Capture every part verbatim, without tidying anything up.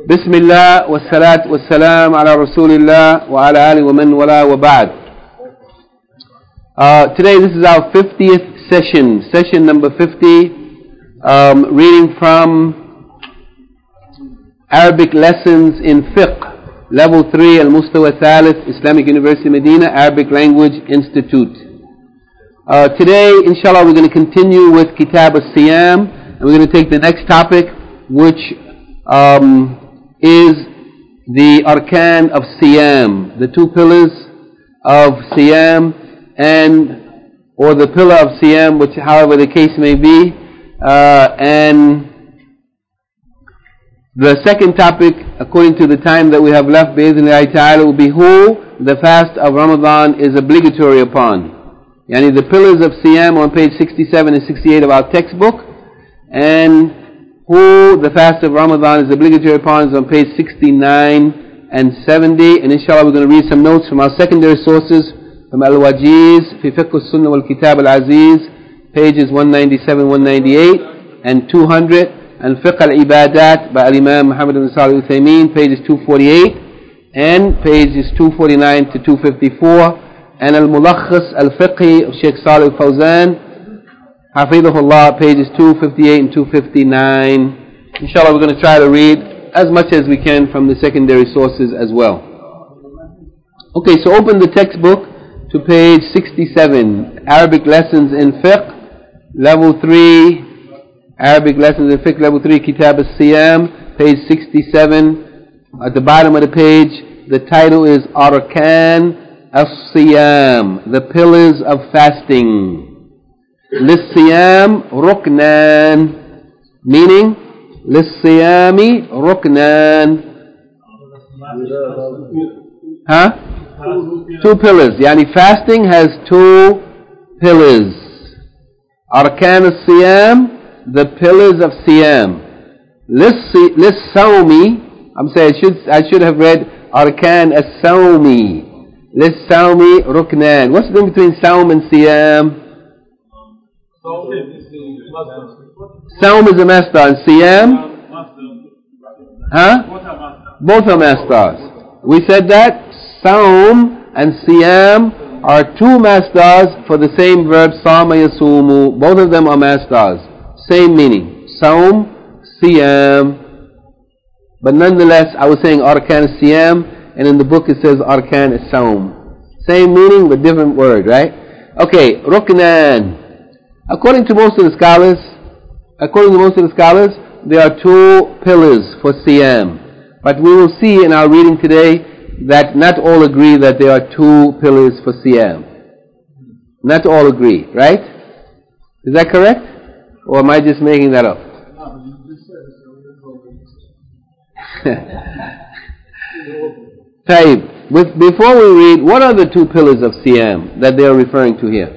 بسم الله والصلاة والسلام على رسول الله وعلى آله ومن والاه وبعد. Uh, today this is our fiftieth session, session number fifty, um, reading from Arabic lessons in fiqh, level three, Al-Mustawa Thalith, Islamic University Medina, Arabic Language Institute. Uh, today, inshallah, we're going to continue with Kitab al-Siyam, and we're going to take the next topic, which um, is the arkan of Siyam, the two pillars of Siyam, and or the pillar of Siyam, which however the case may be, uh, and the second topic, according to the time that we have left, bi'idhnillahi ta'ala, will be who the fast of Ramadan is obligatory upon. Yani the pillars of Siyam on page sixty-seven and sixty-eight of our textbook, and who the fast of Ramadan is obligatory upon is on page sixty-nine and seventy. And inshallah we're going to read some notes from our secondary sources, from Al-Wajiz, fi fiqh al-Sunnah wal-Kitab al-Aziz, pages one ninety-seven, one ninety-eight, and two hundred, and Fiqh al-Ibadat by Imam Muhammad ibn Salih al-Uthaymeen, pages two forty-eight, and pages two forty-nine to two fifty-four, and Al-Mulakhas al-Fiqhi of Sheikh Salih al-Fawzan, Hafidhullah, pages two fifty-eight and two fifty-nine. Inshallah, we're going to try to read as much as we can from the secondary sources as well. Okay, so open the textbook to page sixty-seven, Arabic Lessons in Fiqh, level three, Arabic Lessons in Fiqh, level three, Kitab al-Siyam, page sixty-seven. At the bottom of the page, the title is Arkan al-Siyam, the pillars of fasting. للصيام ركنان, meaning للصيام ركنان, huh? Two pillars. Yani fasting has two pillars. Arkan al-Siyam, the pillars of Siyam. للصوم, I'm saying I should I should have read Arkan al-Sawmi. للصوم ركنان. What's the difference between Sawm and Siyam? Sawm is a master and Siyam? Huh? Both are masters. We said that Sawm and Siyam are two masters for the same verb, Sama Yasumu. Both of them are masters. Same meaning. Sawm, Siyam. But nonetheless, I was saying Arkan Siyam, and in the book it says Arkan Sawm. Same meaning but different word, right? Okay, Ruknan. According to most of the scholars, according to most of the scholars, there are two pillars for Siyam. But we will see in our reading today that not all agree that there are two pillars for Siyam. Not all agree, right? Is that correct? Or am I just making that up? Taib. With, before we read, what are the two pillars of Siyam that they are referring to here?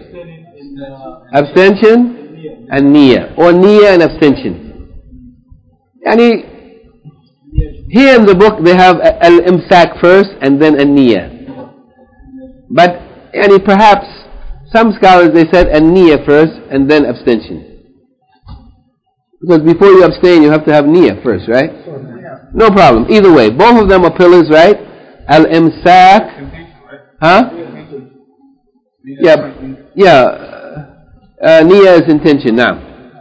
Abstention and Niyyah, or Niyyah and abstention. Yani, here in the book they have Al-Imsak first and then a Niyyah. But yani, perhaps some scholars they said a Niyyah first and then abstention. Because before you abstain you have to have Niyyah first, right? No problem. Either way, both of them are pillars, right? Al-Imsak, huh? Yeah, yeah. Uh, Niyyah is intention. Now,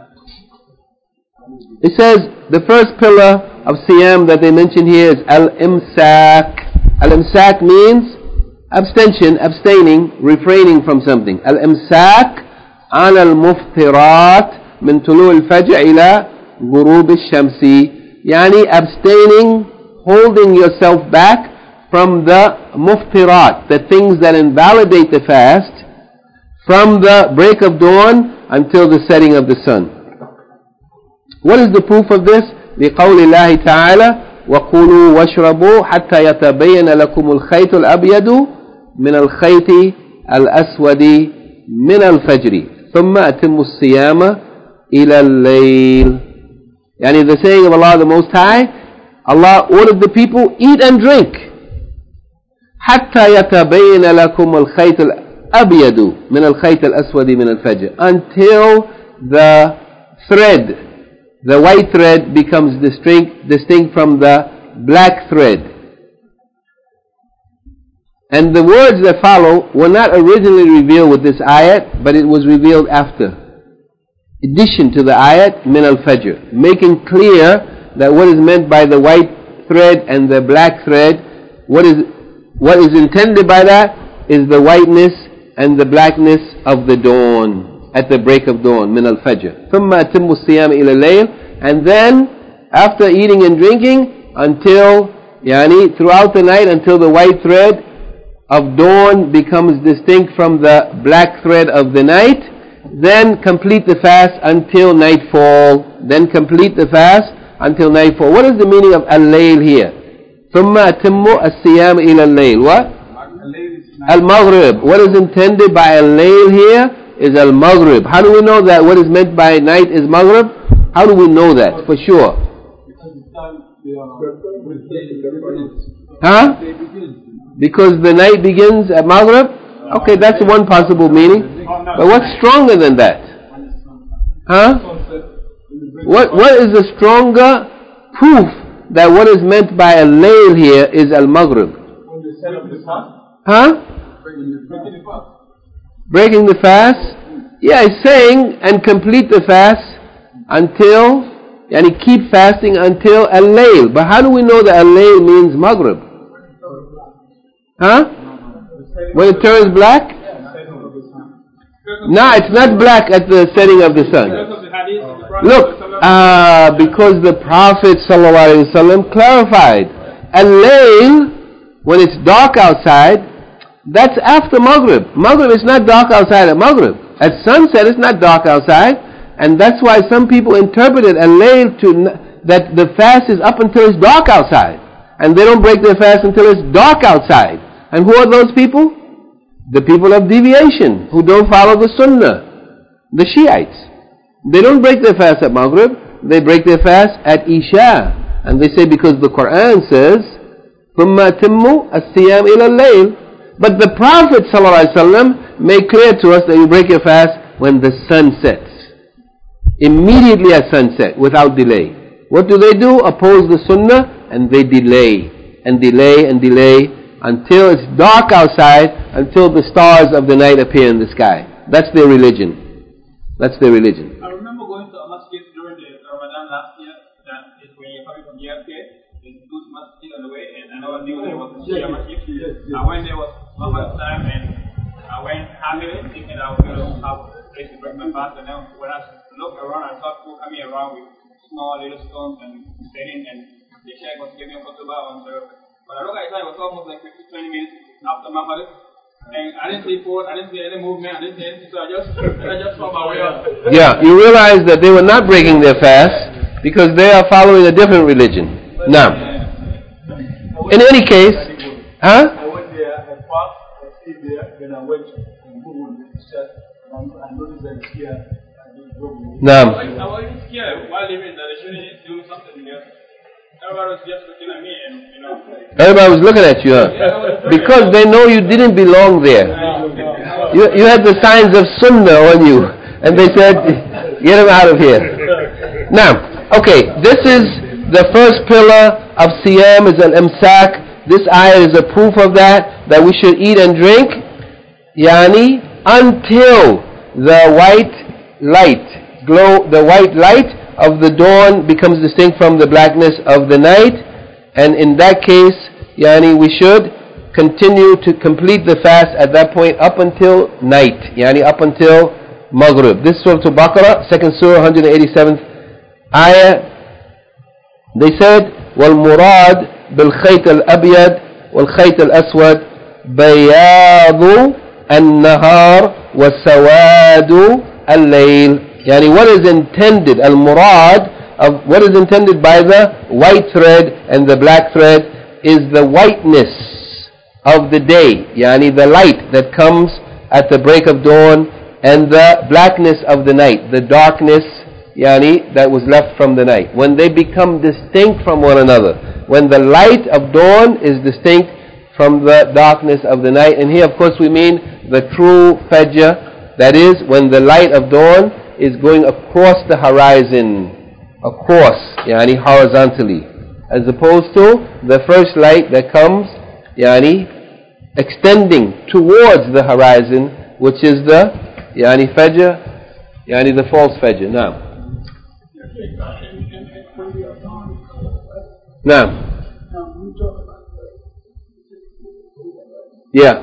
it says the first pillar of Siyam that they mention here is Al-Imsak. Al-Imsak means abstention, abstaining, refraining from something. Al-Imsak ala al-muftirat min tulu al-fajr ila ghurub al-shamsi. Yani abstaining, holding yourself back from the muftirat, the things that invalidate the fast, from the break of dawn until the setting of the sun. What is the proof of this? لقول الله تعالى وَقُولُوا وَاشْرَبُوا حَتَّى يَتَبَيَّنَ لَكُمُ الْخَيْطُ الْأَبْيَضُ مِنَ الْخَيْطِ الْأَسْوَدِ مِنَ الْفَجْرِ ثُمَّ أَتِمُّوا الصِّيَامَ إِلَى اللَّيْلِ. Yani the saying of Allah the Most High, Allah ordered the people, eat and drink. حَتَّى يَتَبَيَّنَ لَكُمُ الْخَيْطُ الْأَبْيَضُ أبيض من الخيط الأسود من الفجر, until the thread, the white thread becomes distinct, distinct from the black thread. And the words that follow were not originally revealed with this ayat, but it was revealed after. Addition to the ayat, min al-fajr, making clear that what is meant by the white thread and the black thread, what is what is intended by that is the whiteness and the blackness of the dawn, at the break of dawn, min al-fajr. ثُمَّ أَتِمُّ الصِّيَامِ إِلَى اللَّيْلِ. And then, after eating and drinking, until, yani, throughout the night, until the white thread of dawn becomes distinct from the black thread of the night, then complete the fast until nightfall. Then complete the fast until nightfall. What is the meaning of al-layl here? ثُمَّ أَتِمُّ الصِّيَامِ إِلَى اللَّيْلِ. What? Al-maghrib. What is intended by al-layl here is al-maghrib. How do we know that what is meant by night is maghrib? How do we know that for sure? Huh? Because the night begins at maghrib? Okay, that's one possible meaning. But what's stronger than that? Huh? What What is the stronger proof that what is meant by al-layl here is al-maghrib? Huh? Breaking the fast? Yeah, it's saying, and complete the fast until, and keep fasting until al-layl. But how do we know that al-layl means maghrib? Huh? When it turns black? No, it's not black at the setting of the sun. Look, uh, because the Prophet ﷺ clarified, al-layl, when it's dark outside, that's after maghrib. Maghrib is not dark outside at maghrib. At sunset, it's not dark outside, and that's why some people interpreted al-layl to that the fast is up until it's dark outside, and they don't break their fast until it's dark outside. And who are those people? The people of deviation, who don't follow the sunnah, the Shiites. They don't break their fast at maghrib, they break their fast at isha. And they say because the Quran says, ثُمَّ أَتِمُّ الصِّيَامِ إِلَى اللَّيْلِ. But the Prophet ﷺ made clear to us that you break your fast when the sun sets. Immediately at sunset, without delay. What do they do? Oppose the sunnah, and they delay, and delay, and delay, until it's dark outside, until the stars of the night appear in the sky. That's their religion. That's their religion. I remember going to a masjid during the Ramadan last year, that is when you're coming from J F K, there's a good masjid on the way, and I never knew there was a Shia masjid. I went there, was one first time, and I went happily, thinking I was going to have a place to break my fast, and then when I looked around, I saw people coming around with small little stones and sitting, and the Sheikh was giving a khutbah on the. But I look at it, it was almost like fifteen to twenty minutes after Maghrib. And I didn't see forward, I didn't see any movement, I didn't see anything, so I just, I just saw my way up. Yeah, you realize that they were not breaking their fast because they are following a different religion. Now, in any case, huh? I went there, I passed, I stayed there, then I went and moved with the church, and I noticed that it's here. Now, I wasn't scared while living that I shouldn't do something there. Everybody was just looking at me, and you know. Everybody was looking at you, huh? Because they know you didn't belong there. You, you had the signs of sunnah on you, and they said, get him out of here. Now, okay, this is the first pillar of Siyam, is al-imsak. This ayah is a proof of that, that we should eat and drink, yani, until the white light, glow, the white light of the dawn becomes distinct from the blackness of the night, and in that case, yani, we should continue to complete the fast at that point up until night, yani up until Maghrib. This is Surah Al-Baqarah, second surah, one hundred eighty-seventh ayah. They said, وَالْمُرَادْ بِالْخَيْطِ الْأَبْيَدِ وَالْخَيْطِ الْأَسْوَدِ بَيَاضُ النَّهَارِ وَسَوَادُ اللَّيْلِ. Yani what is intended, al-murad, of what is intended by the white thread and the black thread is the whiteness of the day, yani the light that comes at the break of dawn, and the blackness of the night, the darkness, yani that was left from the night. When they become distinct from one another, when the light of dawn is distinct from the darkness of the night, and here of course we mean the true fajr, that is when the light of dawn is going across the horizon, across, yani horizontally. as opposed to the first light that comes, yani, extending towards the horizon, which is the, yani, Fajr, yani, the false Fajr. Now. Now. Yeah.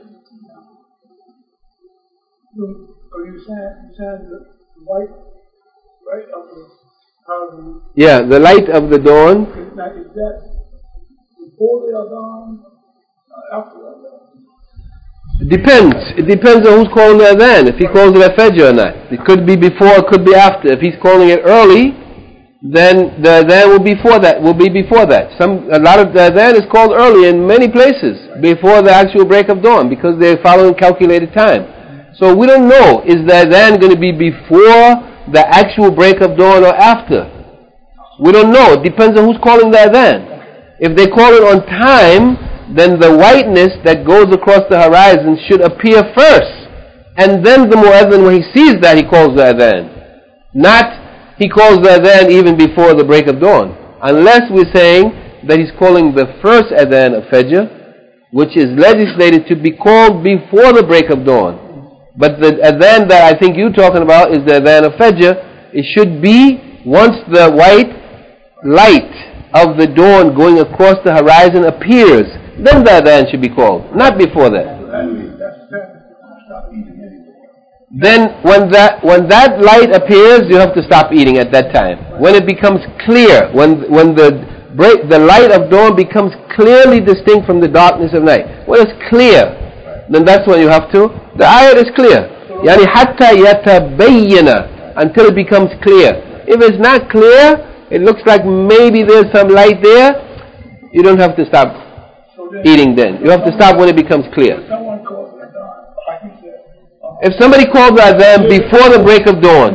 Are you saying, you saying the light, light of the horizon? Yeah, the light of the dawn. Is that, is that before the Adhan, uh, after the Adhan? It depends. It depends on who's calling the adhan. If he calls it a fajr or not. It could be before, it could be after. If he's calling it early, then the adhan will be before that. Will be before that. Some a lot of the adhan is called early in many places before the actual break of dawn because they're following calculated time. So we don't know, is the adhan going to be before the actual break of dawn or after? We don't know. It depends on who's calling the adhan. If they call it on time, then the whiteness that goes across the horizon should appear first. And then the muezzin, when he sees that, he calls the adhan. Not he calls the adhan even before the break of dawn. Unless we're saying that he's calling the first adhan of Fajr, which is legislated to be called before the break of dawn. But the adhan that I think you're talking about is the adhan of Fajr. It should be once the white light of the dawn going across the horizon appears, then the adhan should be called, not before that. Then when that when that light appears, you have to stop eating at that time. When it becomes clear, when when the break, the light of dawn becomes clearly distinct from the darkness of night. When it's clear, then that's when you have to. The ayat is clear. Yani hatta yatabayyana, until it becomes clear. If it's not clear, it looks like maybe there's some light there, you don't have to stop eating then. You have to stop when it becomes clear. If somebody calls the adhan before the break of dawn,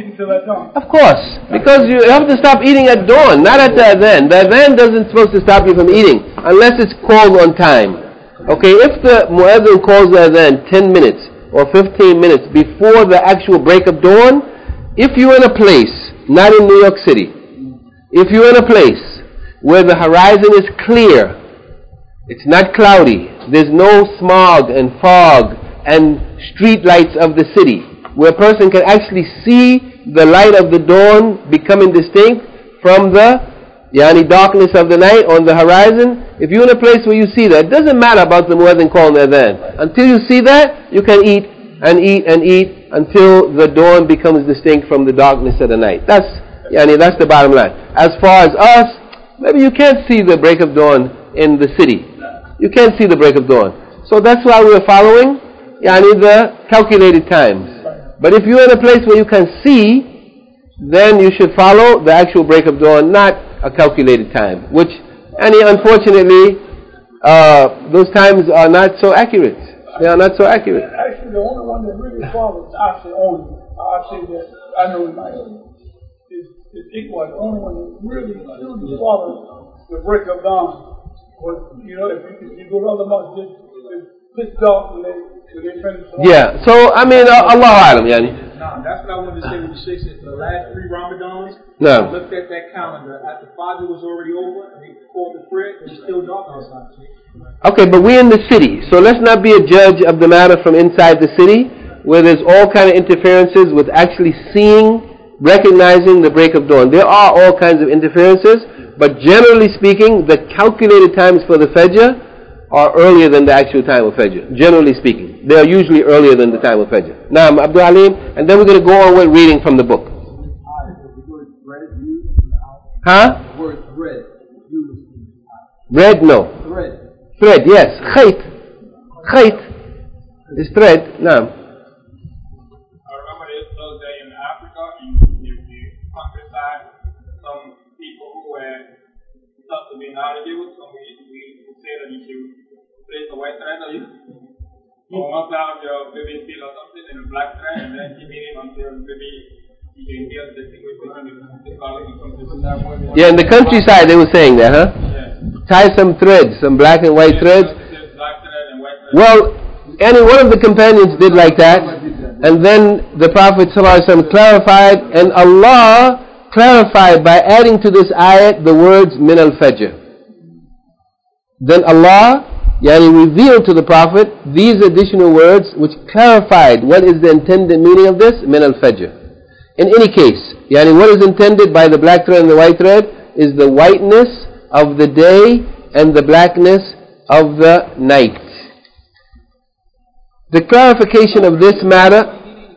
of course, because you have to stop eating at dawn, not at the adhan. The adhan doesn't supposed to stop you from eating unless it's called on time. Okay, if the muezzin calls the adhan ten minutes or fifteen minutes before the actual break of dawn, if you're in a place, not in New York City, if you're in a place where the horizon is clear, it's not cloudy, there's no smog and fog and street lights of the city, where a person can actually see the light of the dawn becoming distinct from the yani darkness of the night on the horizon. If you're in a place where you see that, it doesn't matter about the muezzin calling the adhan. Until you see that, you can eat and eat and eat until the dawn becomes distinct from the darkness of the night. That's yani that's the bottom line. As far as us, maybe you can't see the break of dawn in the city. You can't see the break of dawn. So that's why we're following yani the calculated times. But if you're in a place where you can see, then you should follow the actual break of dawn, not a calculated time. Which, any unfortunately, uh, those times are not so accurate. They are not so accurate. Actually, the only one that really follows, I say only, I say that I know in my area, is, is Iqbal, the only one that really, really follows the break of dawn. But, you know, if you, if you go to other masjids, it's pitch dark when they, when they finish. Yeah, so, I mean, uh, Allahu Alam, yani. No, that's what I wanted to say when the Sheikh said for the last three Ramadans, no. I looked at that calendar. After Fajr was already over, and they called the prayer, it was still dark outside. Okay, but we're in the city, so let's not be a judge of the matter from inside the city, where there's all kind of interferences with actually seeing, recognizing the break of dawn. There are all kinds of interferences, but generally speaking, the calculated times for the Fajr are earlier than the actual time of Fajr. Generally speaking, they are usually earlier than the time of Fajr. Now, Abdul Halim, and then we're going to go on with reading from the book. Huh? Red, no. Thread, yes. Khayt. Khayt is thread. No. I remember this those days in Africa, in the countryside, some people who were thought to be knowledgeable, so we, we would say that you should place a white thread on you. On one side of your baby's feet or something, and a black thread, and then keep it until maybe you can hear the distinguish between the color becomes the Yeah, in the countryside they were saying that, huh? Yeah. Tie some threads, some black and white threads. Well, any one of the companions did like that, and then the Prophet ﷺ clarified, and Allah clarified by adding to this ayat the words min al-fajr. Then Allah yani revealed to the Prophet these additional words which clarified what is the intended meaning of this, min al-fajr. In any case, yani what is intended by the black thread and the white thread is the whiteness of the day and the blackness of the night. The clarification of this matter,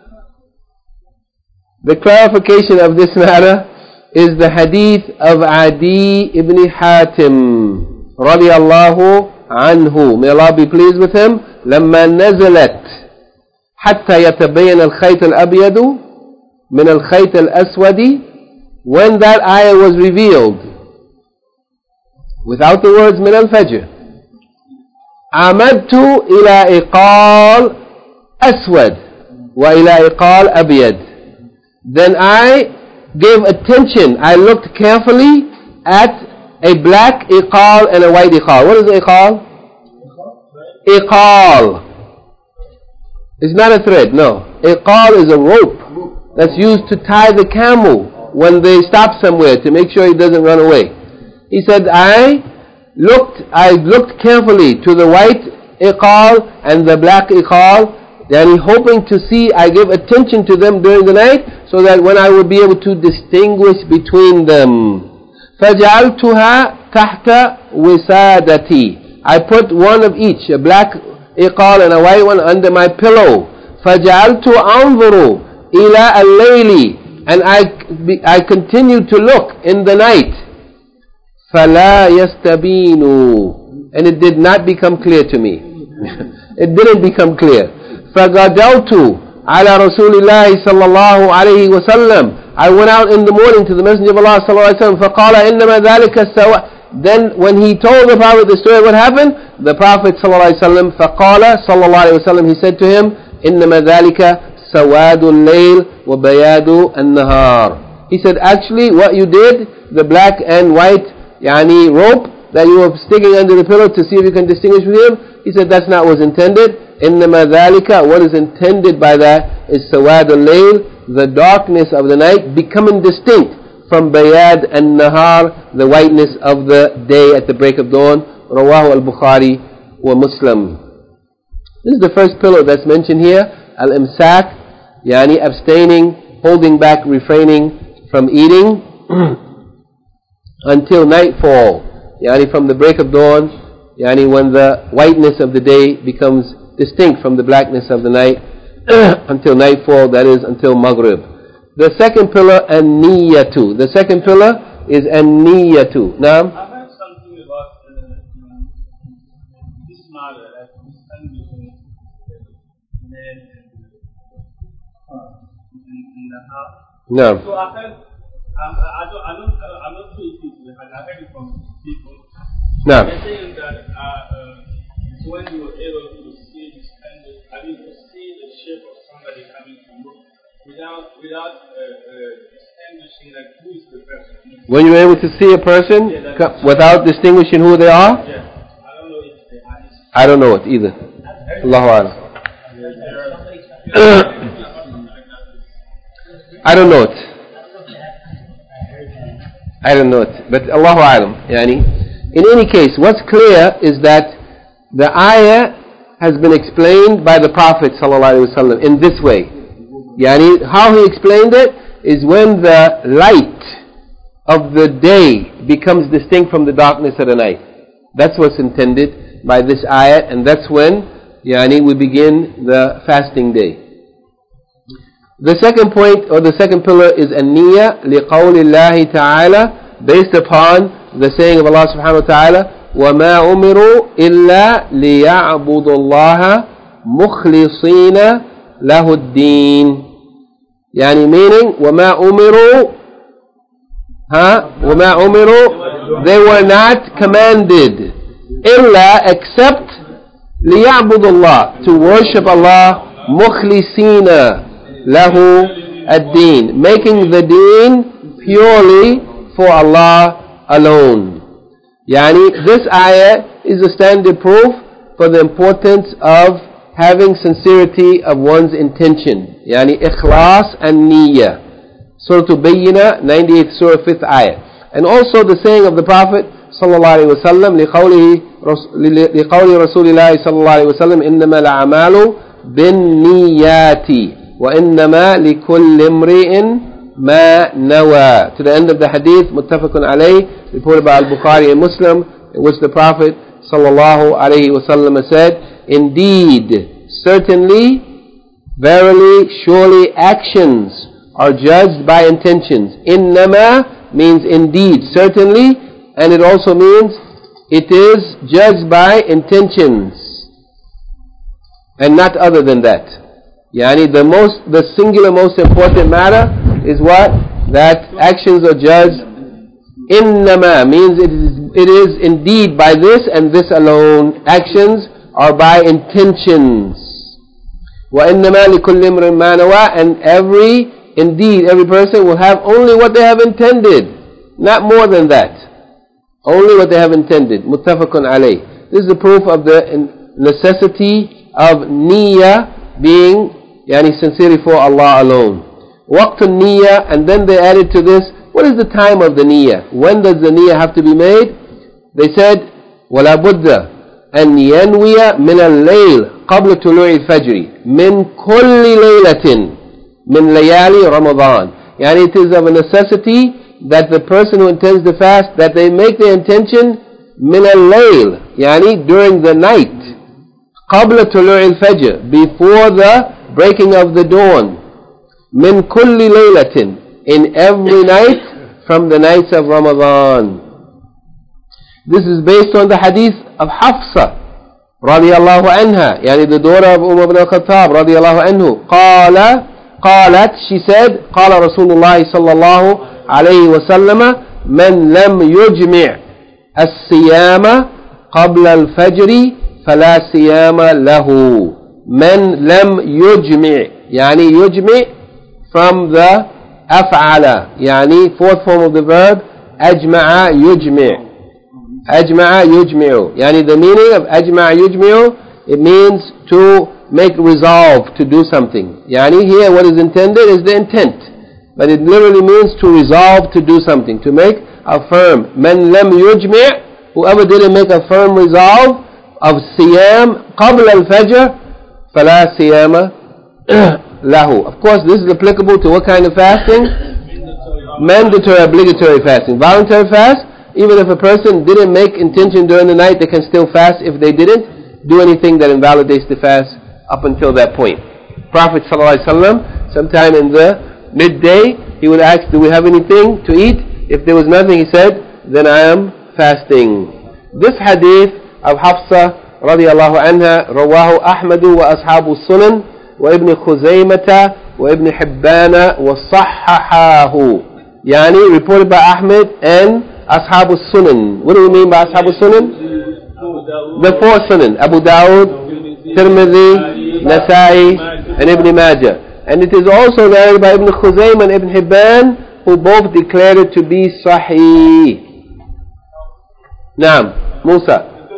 the clarification of this matter is the hadith of Adi ibn Hatim radiyallahu anhu. May Allah be pleased with him. لما نزلت حتى يتبين الخيط الأبيض من الخيط الأسود. When that ayah was revealed, without the words من الفجر, عمدت إلى إقال أسود وإلى إقال أبيض. Then I gave attention, I looked carefully at a black iqal and a white iqal. What is iqal? Iqal. It's not a thread, no. Iqal is a rope that's used to tie the camel when they stop somewhere to make sure he doesn't run away. He said, I looked, I looked carefully to the white iqal and the black iqal, and hoping to see, I gave attention to them during the night so that when I would be able to distinguish between them. فَجَعَلْتُهَا تَحْتَ وِسَادَتِي. I put one of each, a black iqal and a white one, under my pillow. فَجَعَلْتُ أَنْظُرُ إِلَىٰ اللَّيْلِ. And I, I continued to look in the night. فَلَا يَسْتَبِينُ. And it did not become clear to me. It didn't become clear. فَغَدَوْتُ عَلَى رَسُولِ اللَّهِ صَلَّى اللَّهُ عَلَيْهِ وَسَلَّمَ. I went out in the morning to the Messenger of Allah صلى الله عليه وسلم. فَقَالَ إِنَّمَا ذَلِكَ السَّوَاء. Then when he told the Prophet the story, what happened? The Prophet صلى الله عليه وسلم فَقَالَ صلى الله عليه وسلم, he said to him, إِنَّمَا ذَلِكَ سَوَادُ اللَّيْلِ وَبَيَادُ النَّهَارِ. He said, actually what you did, the black and white yani rope that you were sticking under the pillow to see if you can distinguish between them, he said that's not what was intended. إِنَّمَا ذَلِكَ, what is intended by that is سَوَادُ اللَّيْلِ, the darkness of the night becoming distinct from bayad and nahar, the whiteness of the day at the break of dawn. Rawahu al-Bukhari wa Muslim. This is the first pillar that's mentioned here, al-imsak, yani abstaining, holding back, refraining from eating until nightfall, yani from the break of dawn, yani when the whiteness of the day becomes distinct from the blackness of the night until nightfall, that is until Maghrib. The second pillar, an-niyatu. The second pillar is an-niyatu. Now, I heard something about uh, this matter, like distinguishing men and the half. no. So I heard, um, I don't, I don't, I'm not sure if it's, I heard it from people. No. They're saying that uh, uh, when you were able to see this kind of, I mean, to see the shape of somebody coming to you without, without uh, uh, distinguishing like who is the person. When you're able to see a person Yeah, co- without distinguishing who they are, Yeah, I don't know if they are. I don't know it either. Allahu A'lam. I don't know it. I don't know it. But Allahu A'lam. Yani. In any case, what's clear is that the ayah has been explained by the Prophet ﷺ in this way. Yani, how he explained it is when the light of the day becomes distinct from the darkness of the night. That's what's intended by this ayah, and that's when yani, we begin the fasting day. The second point, or the second pillar, is an-niyya liqawli Allahi ta'ala, based upon the saying of Allah subhanahu wa ta'ala, وَمَا أُمِرُوا إِلَّا لِيَعْبُدُوا اللَّهَ مُخْلِصِينَ لَهُ الدِّينَ. Yani meaning, وَمَا أُمِرُوا huh? وَمَا أُمِرُوا, they were not commanded إِلَّا except لِيَعْبُدُوا اللَّهَ, to worship Allah مُخْلِصِينَ لَهُ الدِّينَ, making the deen purely for Allah alone. Yani, this ayah is a standard proof for the importance of having sincerity of one's intention. Yani, ikhlas and niyyah. Surah Bayyinah, ninety-eighth Surah, fifth ayah. And also the saying of the Prophet sallallahu alaihi wasallam, لقول رسول الله صلى الله عليه وسلم إنما الأعمال بالنيات وإنما لكل امرئ ما نوى. To the end of the hadith, muttafaqun alayh, reported by Al-Bukhari and Muslim, in which the Prophet sallallahu alaihi wasallam said, indeed, certainly, verily, surely, actions are judged by intentions. Innama means indeed, certainly, and it also means it is judged by intentions, and not other than that. Yani the most, the singular most important matter is what? That actions are judged. Innama means it is, it is indeed by this and this alone. Actions are by intentions. Wa innama likulli imrin ma nawa, and every, indeed, every person will have only what they have intended, not more than that. Only what they have intended. Muttafaqun alayh. This is the proof of the necessity of niyyah being yani sincerely for Allah alone. Waqtun niyyah, and then they added to this, what is the time of the niyyah? When does the niyyah have to be made? They said, وَلَا بُدَّ أَنْ يَنْوِيَ مِنَ اللَّيْلِ قَبْلَ طُلُوعِ الْفَجْرِ مِنْ كُلِّ لَيْلَةٍ مِنْ لَيَالِ رَمَضَانِ. Yani it is of a necessity that the person who intends to fast, that they make the intention min al-layl, yani during the night, qabla tulu' al-fajr, before the breaking of the dawn, min kulli laylatin, in every night from the nights of Ramadan. This is based on the hadith of Hafsa radiyallahu anha, yani the daughter of Umar ibn al-Khattab radiyallahu anhu. Qala, qalat, she said, qala Rasulullah sallallahu عليه وسلم من لم يجمع الصيام قبل الفجر فلا صيام له. من لم يجمع, يعني يجمع from the أفعل, يعني fourth form of the verb أجمع يجمع. أجمع يجمع, يعني the meaning of أجمع يجمع, it means to make resolve to do something. يعني here what is intended is the intent, but it literally means to resolve to do something, to make a firm. Man lam yujmi', whoever didn't make a firm resolve of siyam qabla al-fajr, fala siyama lahu. Of course, this is applicable to what kind of fasting? Mandatory, obligatory fasting. Voluntary fast, even if a person didn't make intention during the night, they can still fast if they didn't do anything that invalidates the fast up until that point. Prophet ﷺ, sometime in the midday, he would ask, do we have anything to eat? If there was nothing, he said, then I am fasting. This hadith of Hafsa radiyallahu anha, rawahu Ahmadu wa ashabu sunan wa ibn Khuzaymata wa ibn Hibbana wa sahhahahu. Yani reported by Ahmed and ashabu sunan. What do we mean by ashabu sunan? The four sunan: Abu Dawud, Tirmidhi, Nasa'i, and Ibn Majah. And it is also narrated by Ibn Khuzaym and Ibn Hibban, who both declared it to be Sahih. Naam, Musa.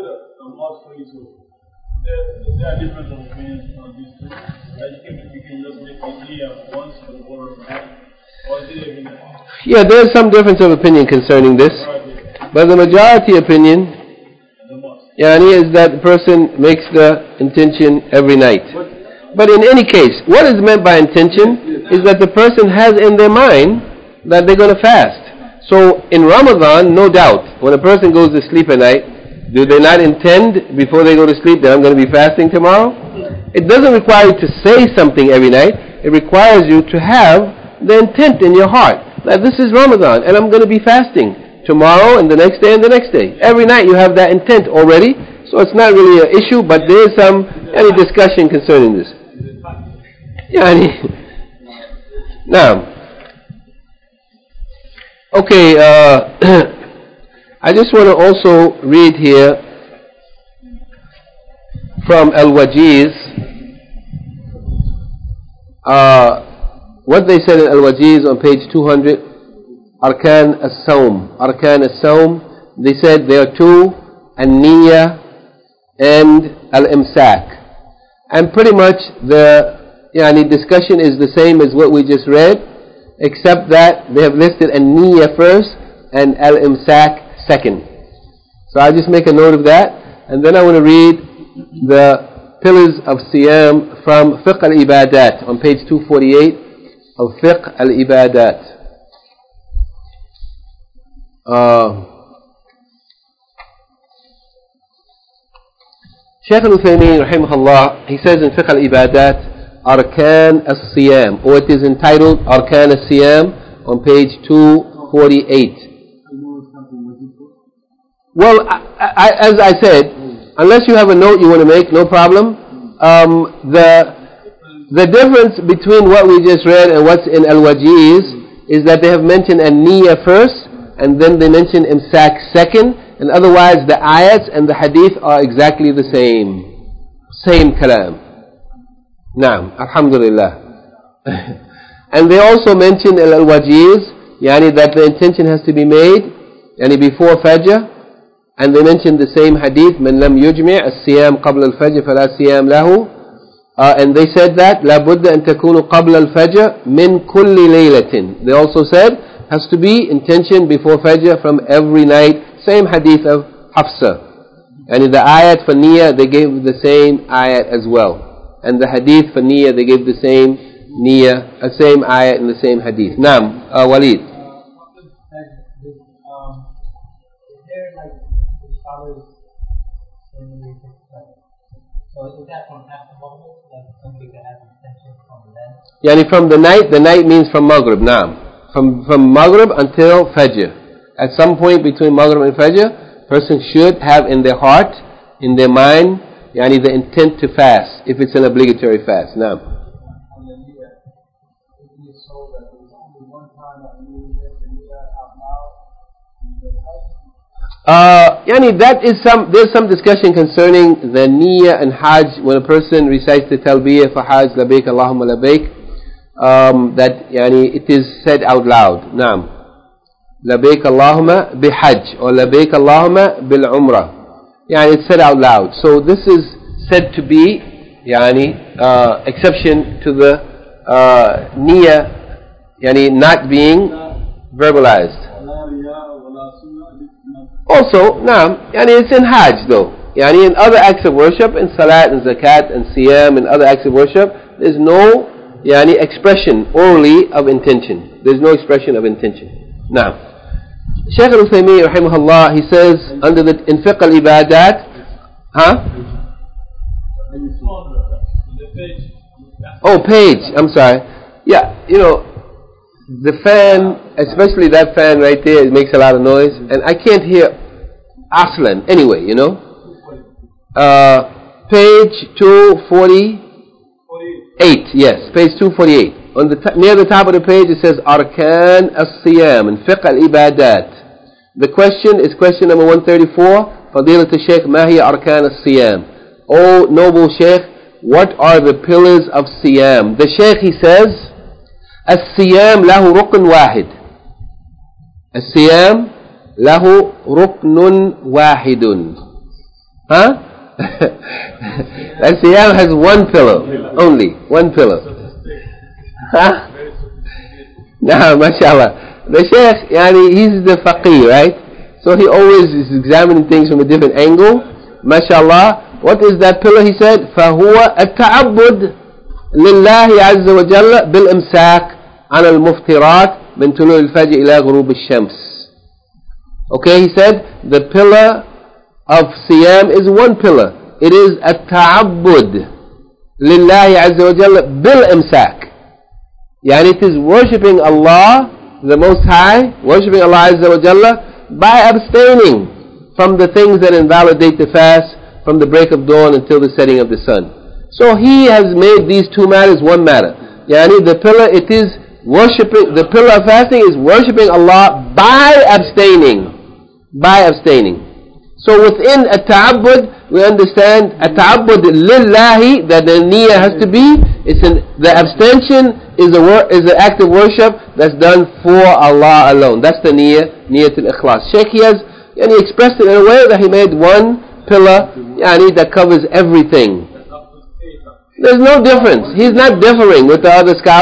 Yeah, there is some difference of opinion concerning this, but the majority opinion, yani, is that the person makes the intention every night. But in any case, what is meant by intention is that the person has in their mind that they're going to fast. So in Ramadan, no doubt, when a person goes to sleep at night, do they not intend before they go to sleep that I'm going to be fasting tomorrow? It doesn't require you to say something every night. It requires you to have the intent in your heart that this is Ramadan and I'm going to be fasting tomorrow and the next day and the next day. Every night you have that intent already, so it's not really an issue, but there is some any discussion concerning this. Yani, now, okay, uh, I just want to also read here from Al-Wajiz, uh, what they said in Al-Wajiz on page two hundred, Arkan As-Sawm. Arkan As-Sawm, they said there are two, An-Niyya and Al-Imsak. And pretty much the yani, discussion is the same as what we just read. except that they have listed an-niyya first and al-imsak second. So I'll just make a note of that, and then I want to read the pillars of Siyam from Fiqh al-Ibadat on page two forty-eight of Fiqh al-Ibadat. Uh, Shaykh al-Uthaymeen rahimahullah, he says in Fiqh al-Ibadat, Arkan al-Siyam, or it is entitled Arkan al-Siyam on page two forty-eight. Well, I, I, as I said, unless you have a note you want to make, no problem. Um, the the difference between what we just read and what's in Al-Wajiz is that they have mentioned an-niyya first, and then they mention imsak second, and otherwise the ayats and the hadith are exactly the same. Same kalam. Naam, alhamdulillah. And they also mention in Al-Wajiz, yani that the intention has to be made, yani before Fajr, and they mention the same hadith, من لم يجمع الصيام قبل الفجر فلا صيام له. Uh, and they said that لا بد أن تكون قبل الفجر من كل ليلة. They also said has to be intention before Fajr from every night. Same hadith of Hafsa. And in the ayat for Niyyah, they gave the same ayat as well. And the hadith for Niyyah, they gave the same Niyyah, the uh, same ayat and the same hadith. Naam, uh, Walid. So is that from after Maghrib? Like something that has intention from then? Yani from the night, the night means from Maghrib, naam. From, from Maghrib until Fajr. At some point between Maghrib and Fajr, person should have in their heart, in their mind, yani the intent to fast, if it's an obligatory fast. Naam. Uh, yani that is some, there's some discussion concerning the niyyah and hajj when a person recites the talbiyah for hajj, labayk Allahumma labayk, um, that yani it is said out loud. Naam. Labayk Allahumma bihajj or labayk Allahumma bil umrah. Yani it's said out loud. So this is said to be yani uh, exception to the uh, niyyah, yani not being verbalized. Also, naam, yani it's in Hajj though. Yani in other acts of worship, in Salat and Zakat and Siyam and other acts of worship, there's no yani expression orally of intention. There's no expression of intention. Now, Shaykh al-Uthaymeen rahimahullah, he says under the in Fiqh al-Ibadat, huh? Oh, page. I'm sorry. Yeah, you know, the fan, especially that fan right there, it makes a lot of noise, and I can't hear Aslan anyway, you know. Uh, page two forty-eight, yes, page two forty-eight. On the t- near the top of the page it says Arkan al-Siyam and Fiqh al-Ibadat. The question is question number one thirty-four. Fadilat al-Shaykh, ma hiya Arkan al-Siyam? O noble Shaykh, what are the pillars of Siyam? The Shaykh, he says, الصيام له ركن واحد. الصيام له ركن واحد. Huh? الصيام has one pillar only, one pillar. Huh? Nah, mashallah. The Shaykh, yani, he's the faqih, right? So he always is examining things from a different angle. Mashallah. What is that pillar? He said, فهو التعبد لله عز وجل بالإمساك عن المفطرات من طلوع الفجر إلى غروب الشمس. Okay, he said the pillar of Siyam is one pillar. It is التعبد لله عز وجل بالإمساك. يعني it is worshipping Allah, the Most High, worshipping Allah Azza wa Jalla by abstaining from the things that invalidate the fast from the break of dawn until the setting of the sun. So he has made these two matters one matter. Yani the pillar, it is worshipping, the pillar of fasting is worshipping Allah by abstaining. By abstaining. So within a ta'abbud, we understand a ta'abbud lillahi, that the niyyah has to be, it's an, the abstention is a wor- is an act of worship that's done for Allah alone. That's the niyyah, niyyatul ikhlas. Shaykh, he has, and he expressed it in a way that he made one pillar, yani, that covers everything. There's no difference. He's not differing with the other scholars,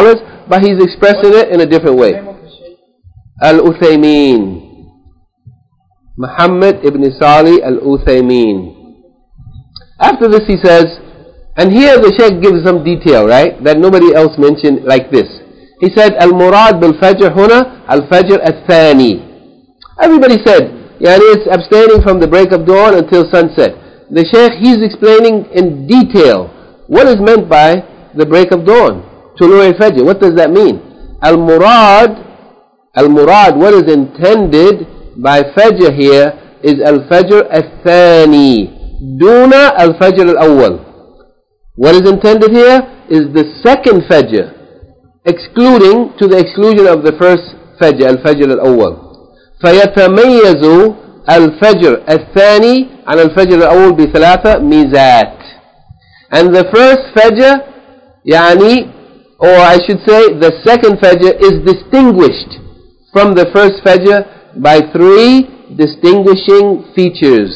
but he's expressing it in a different way. Al-Uthaymin. Muhammad ibn Salih Al-Uthaymin. After this he says, and here the Shaykh gives some detail, right, that nobody else mentioned like this. He said, Al-Murad bil-Fajr huna Al-Fajr al-Thani. Everybody said, yani it's abstaining from the break of dawn until sunset. The Shaykh, he's explaining in detail what is meant by the break of dawn. Tulu al-Fajr, what does that mean? Al-Murad, Al-Murad, what is intended by Fajr here is Al-Fajr al-Thani. Duna Al-Fajr al-Awwal. What is intended here is the second Fajr, excluding to the exclusion of the first Fajr, Al-Fajr al-Awwal. فيتميز الفجر الثاني عن الفجر الأول بثلاثة ميزات. And the first Fajr, يعني, or I should say the second Fajr is distinguished from the first Fajr by three distinguishing features.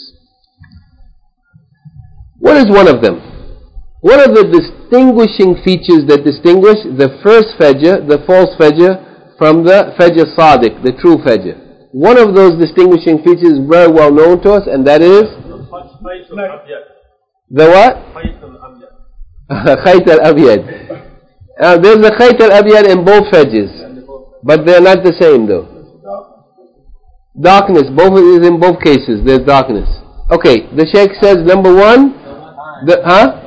What is one of them? One of the distinguishing features that distinguish the first Fajr, the false Fajr, from the Fajr Sadiq, the true Fajr. One of those distinguishing features is very well known to us, and that is the what? Khayt al-Abyad. Uh, there's a Khayt al-Abyad in both Fajrs, but they're not the same though. Darkness, both is in both cases, there's darkness. Okay, the Shaykh says number one, the, huh?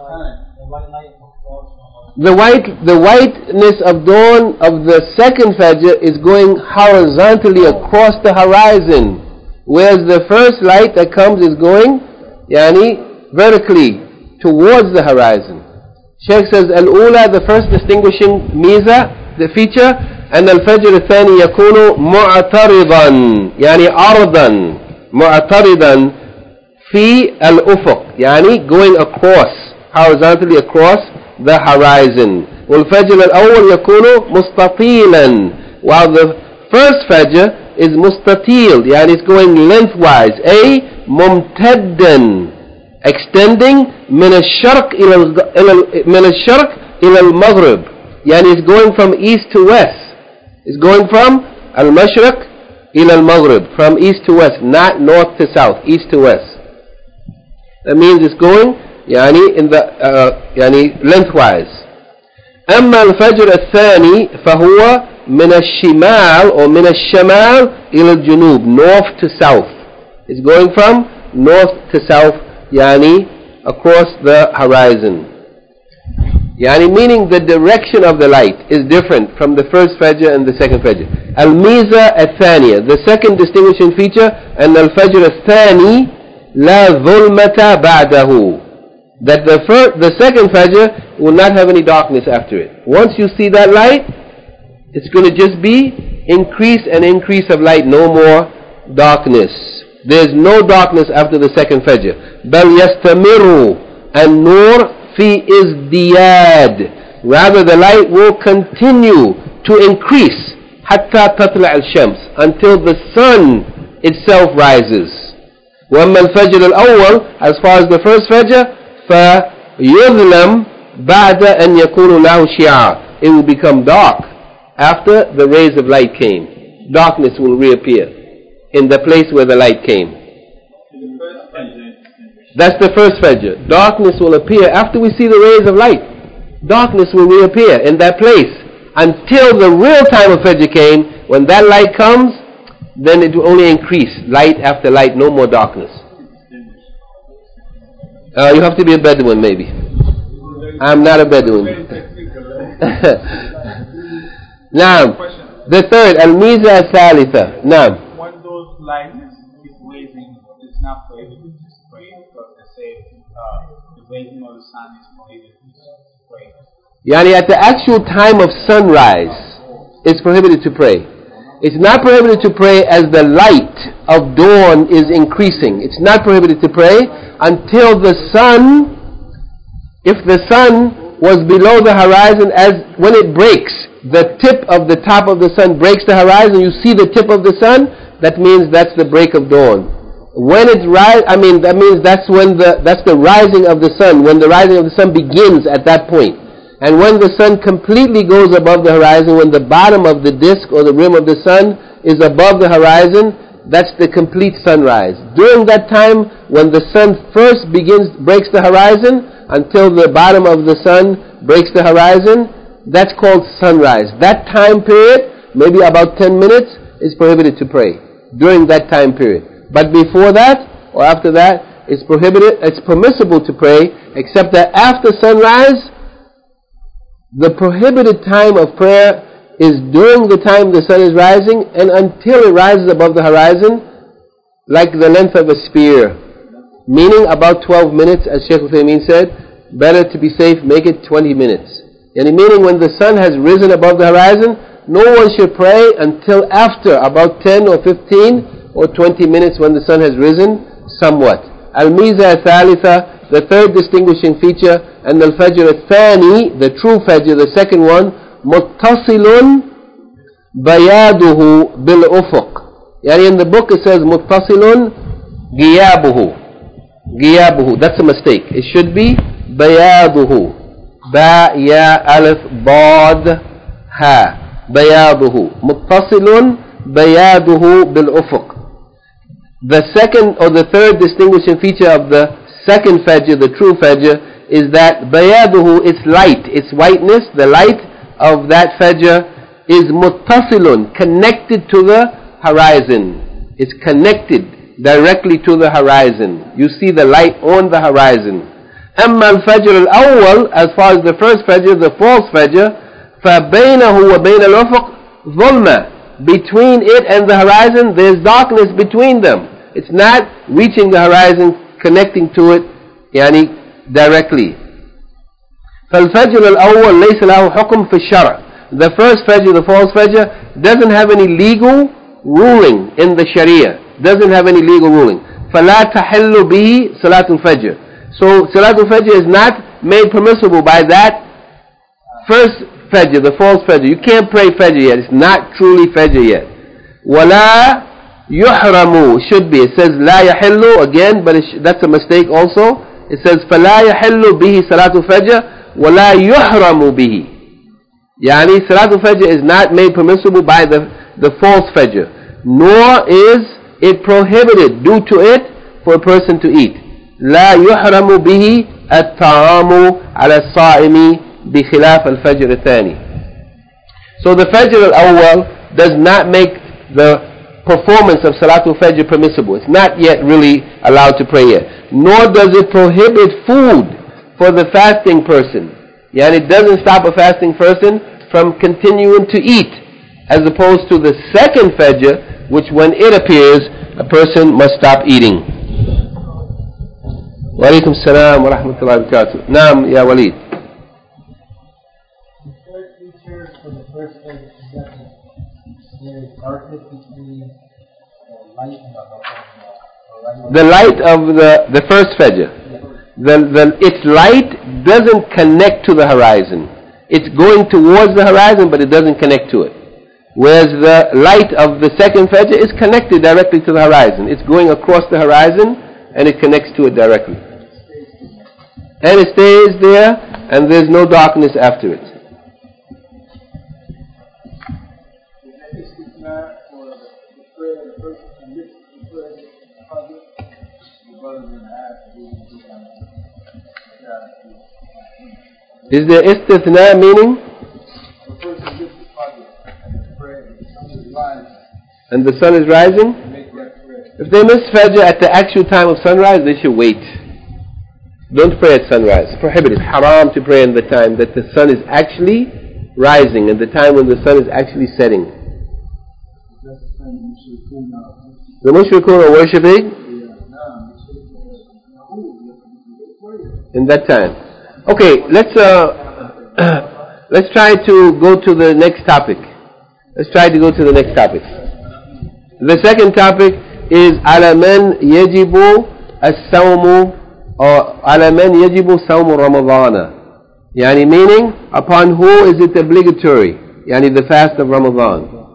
The white, the whiteness of dawn of the second Fajr is going horizontally across the horizon, whereas the first light that comes is going, yani, vertically towards the horizon. Shaykh says, Al-Ula, the first distinguishing miza, the feature, and Al-Fajr al-Thani yakunu mu'taridan, yani ardan, mu'taridan fi al-ufuq, yani going across, horizontally across the horizon. والفجر الأول يكون مستطيلا, while the first Fajr is mustatil, يعني it's going lengthwise, a ممتدا, extending من الشرق إلى من الشرق إلى المغرب, يعني it's going from east to west. It's going from al-mashriq إلى المغرب, from east to west, not north to south, east to west. That means it's going يعني in the uh, يعني lengthwise. أما الفجر الثاني فهو من الشمال or من الشمال إلى الجنوب, north to south. It's going from north to south, يعني across the horizon. يعني meaning the direction of the light is different from the first Fajr and the second Fajr. الميزة الثانية, the second distinguishing feature, أن الفجر الثاني لا ظلمة بعده, that the first, the second Fajr will not have any darkness after it. Once you see that light, it's going to just be increase and increase of light, no more darkness. There's no darkness after the second Fajr. بل يستمر النور في ازدياد, rather the light will continue to increase حتى تطلع الشمس, until the sun itself rises. وأما الفجر الأول, as far as the first Fajr, فيظلم بعد أن يكون له شعاع, it will become dark after the rays of light came. Darkness will reappear in the place where the light came. That's the first Fajr. Darkness will appear after we see the rays of light. Darkness will reappear in that place until the real time of Fajr came. When that light comes, then it will only increase, light after light, no more darkness. Uh, you have to be a Bedouin maybe. I'm not a Bedouin. Now, the third, Al-Miza Al-Thalitha. Now, when those lights is raising, it's not prohibited to pray, because they say uh, the raising of the sun is prohibited to pray. Yani at the actual time of sunrise, it's prohibited to pray. It's not prohibited to pray as the light of dawn is increasing. It's not prohibited to pray until the sun, if the sun was below the horizon, as when it breaks, the tip of the top of the sun breaks the horizon, you see the tip of the sun, that means that's the break of dawn. When it rise, I mean, that means that's when the, that's the rising of the sun, when the rising of the sun begins at that point. And when the sun completely goes above the horizon, when the bottom of the disk or the rim of the sun is above the horizon, that's the complete sunrise. During that time, when the sun first begins, breaks the horizon, until the bottom of the sun breaks the horizon, that's called sunrise. That time period, maybe about ten minutes, is prohibited to pray. During that time period. But before that, or after that, it's prohibited, it's permissible to pray, except that after sunrise, the prohibited time of prayer is during the time the sun is rising and until it rises above the horizon, like the length of a spear. Meaning about twelve minutes, as Shaykh Uthaymeen said, better to be safe, make it twenty minutes. Yani meaning when the sun has risen above the horizon, no one should pray until after about ten or fifteen or twenty minutes when the sun has risen somewhat. Al-Miza Thalitha, the third distinguishing feature, and Al-Fajr Al-Thani, the true Fajr, the second one, متصل بياضه بالأفق. يعني in the book it says متصل غيابه. غيابه. That's a mistake. It should be بياضه. با يا ألف ضاد ها. بياضه. متصل بياضه بالأفق. The second or the third distinguishing feature of the second Fajr, the true Fajr, is that bayaduhu, its light, its whiteness, the light of that Fajr is muttasilun, connected to the horizon. It's connected directly to the horizon. You see the light on the horizon. Amma al-Fajr al-Awwal, as far as the first Fajr, the false Fajr, فَبَيْنَهُ وَبَيْنَ الْأُفُقِ ظُلْمَةٌ. Between it and the horizon, there's darkness between them. It's not reaching the horizon, connecting to it, يعني directly. فالفجر الأول ليس له حكم في الشرع. The first Fajr, the false Fajr, doesn't have any legal ruling in the Sharia. Doesn't have any legal ruling. فلا تحل به صلاة الفجر. So Salatul Fajr is not made permissible by that first Fajr, the false Fajr. You can't pray Fajr yet. It's not truly Fajr yet. ولا يحرم should be. It says لا يحل again, but it that's a mistake also. It says فلا يحل به صلاة الفجر ولا يحرم به. Yani Salatul Fajr is not made permissible by the, the false Fajr. Nor is it prohibited due to it for a person to eat. لا يحرم به الطعام على الصائم بخلاف الفجر الثاني. So the Fajr al-Awwal does not make the performance of Salatul Fajr permissible. It's not yet really allowed to pray yet. Nor does it prohibit food for the fasting person. Yani it doesn't stop a fasting person from continuing to eat, as opposed to the second Fajr, which when it appears, a person must stop eating. Wa alaikum salam wa rahmatullahi wa barakatuh. Naam, ya Walid. The third feature for the first Fajr is that there is darkness between the light and the The light of the, the first Fajr. The, the, its light doesn't connect to the horizon. It's going towards the horizon, but it doesn't connect to it. Whereas the light of the second Fajr is connected directly to the horizon. It's going across the horizon, and it connects to it directly. And it stays there, and there's no darkness after it. Is there istithna meaning? And the sun is rising? If they miss Fajr at the actual time of sunrise, they should wait. Don't pray at sunrise. It's prohibited. It's haram to pray in the time that the sun is actually rising, and the time when the sun is actually setting. The mushrikun are worshipping in that time. Okay, let's uh, let's try to go to the next topic. Let's try to go to the next topic. The second topic is على من يجب الصوم or على من يجب صوم رمضان. يعني meaning, upon who is it obligatory? يعني the fast of Ramadan.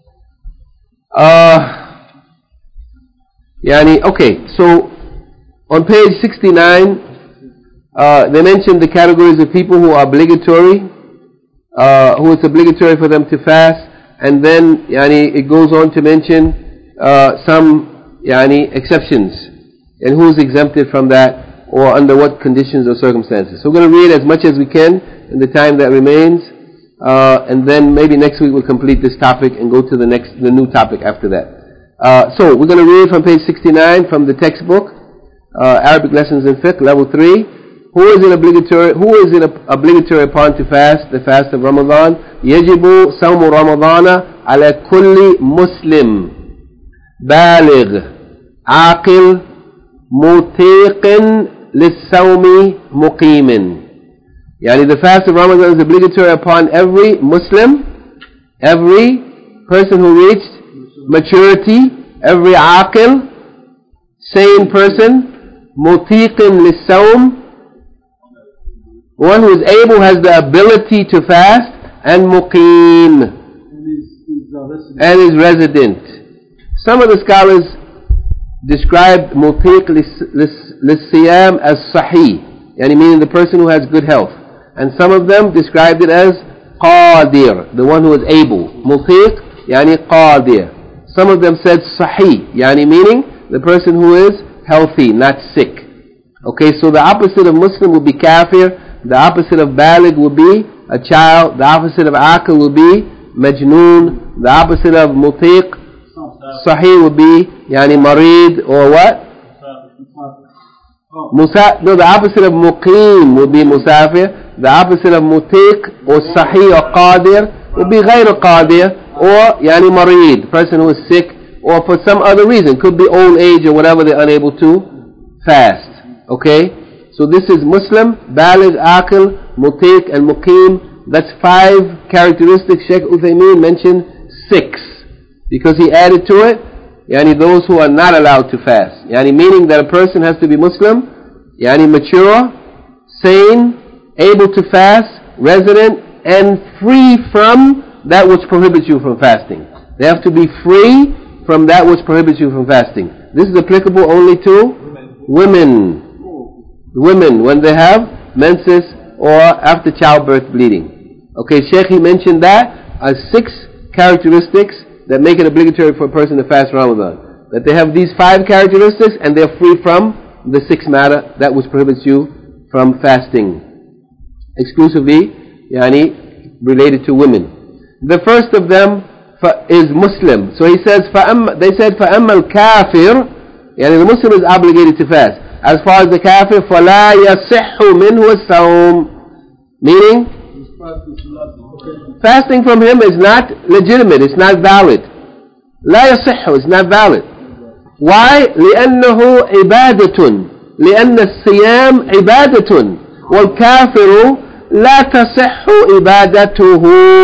Uh, يعني okay, so on page sixty-nine uh, they mentioned the categories of people who are obligatory, uh, who it's obligatory for them to fast, and then yani, it goes on to mention uh, some yani, exceptions, and who's exempted from that, or under what conditions or circumstances. So we're going to read as much as we can in the time that remains, uh, and then maybe next week we'll complete this topic and go to the next, the new topic after that. Uh, so we're going to read from page sixty-nine from the textbook, uh, Arabic Lessons in Fiqh, level three. Who is it obligatory? Who is it obligatory upon to fast? The fast of Ramadan. يجب صوم رمضان على كل مسلم بالغ عاقل مطيق للصوم مقيم. Yani the fast of Ramadan is obligatory upon every Muslim, every person who reached maturity, every aqil, sane person, mutiqin lissawm, one who is able, has the ability to fast, and muqim, and is resident. Some of the scholars described mutiq lissiyam as sahih, yani meaning the person who has good health, and some of them described it as qadir, the one who is able. Mutiq yani qadir. Some of them said sahih, yani meaning the person who is healthy, not sick. Okay, so the opposite of Muslim will be kafir, the opposite of baligh will be a child, the opposite of aqil will be majnoon, the opposite of mutiq, sahih will be yani marid, or what? Musa, no, the opposite of muqim will be musafir, the opposite of mutiq or sahih or qadir will be ghayr qadir, or yani marid, person who is sick, or for some other reason, could be old age or whatever, they're unable to fast. Okay, so this is Muslim, baligh, aqil, mutiq and muqim. That's five characteristics. Shaykh Uthaymeen mentioned six because he added to it yani those who are not allowed to fast, yani meaning that a person has to be Muslim, yani mature, sane, able to fast, resident, and free from that which prohibits you from fasting. They have to be free from that which prohibits you from fasting. This is applicable only to women. Women, when they have menses or after childbirth bleeding. Okay, Shaykh, he mentioned that as six characteristics that make it obligatory for a person to fast Ramadan. That they have these five characteristics and they're free from the sixth matter, that which prohibits you from fasting. Exclusively, yani, related to women. The first of them is Muslim. So he says, فَأَمَّ, they said, فَأَمَّا الْكَافِرُ, yani the Muslim is obligated to fast. As far as the kafir, فَلَا يَصِحُّ مِنْهُ الصَّوْمُ, meaning, fasting from him is not legitimate, it's not valid. لا يصح, it's not valid. Why? لأنه عبادة, لأن الصيام عبادة, والكافر لا تصح عبادته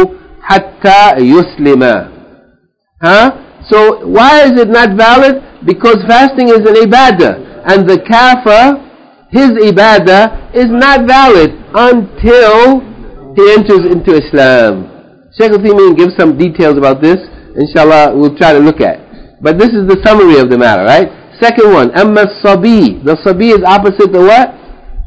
حتى يسلم. Huh? So why is it not valid? Because fasting is an ibadah, and the kafir, his ibadah is not valid until he enters into Islam. Shaykh Uthaymeen gives some details about this, inshallah we'll try to look at. But this is the summary of the matter, right? Second one, أما الصبي. The sabi is opposite the what?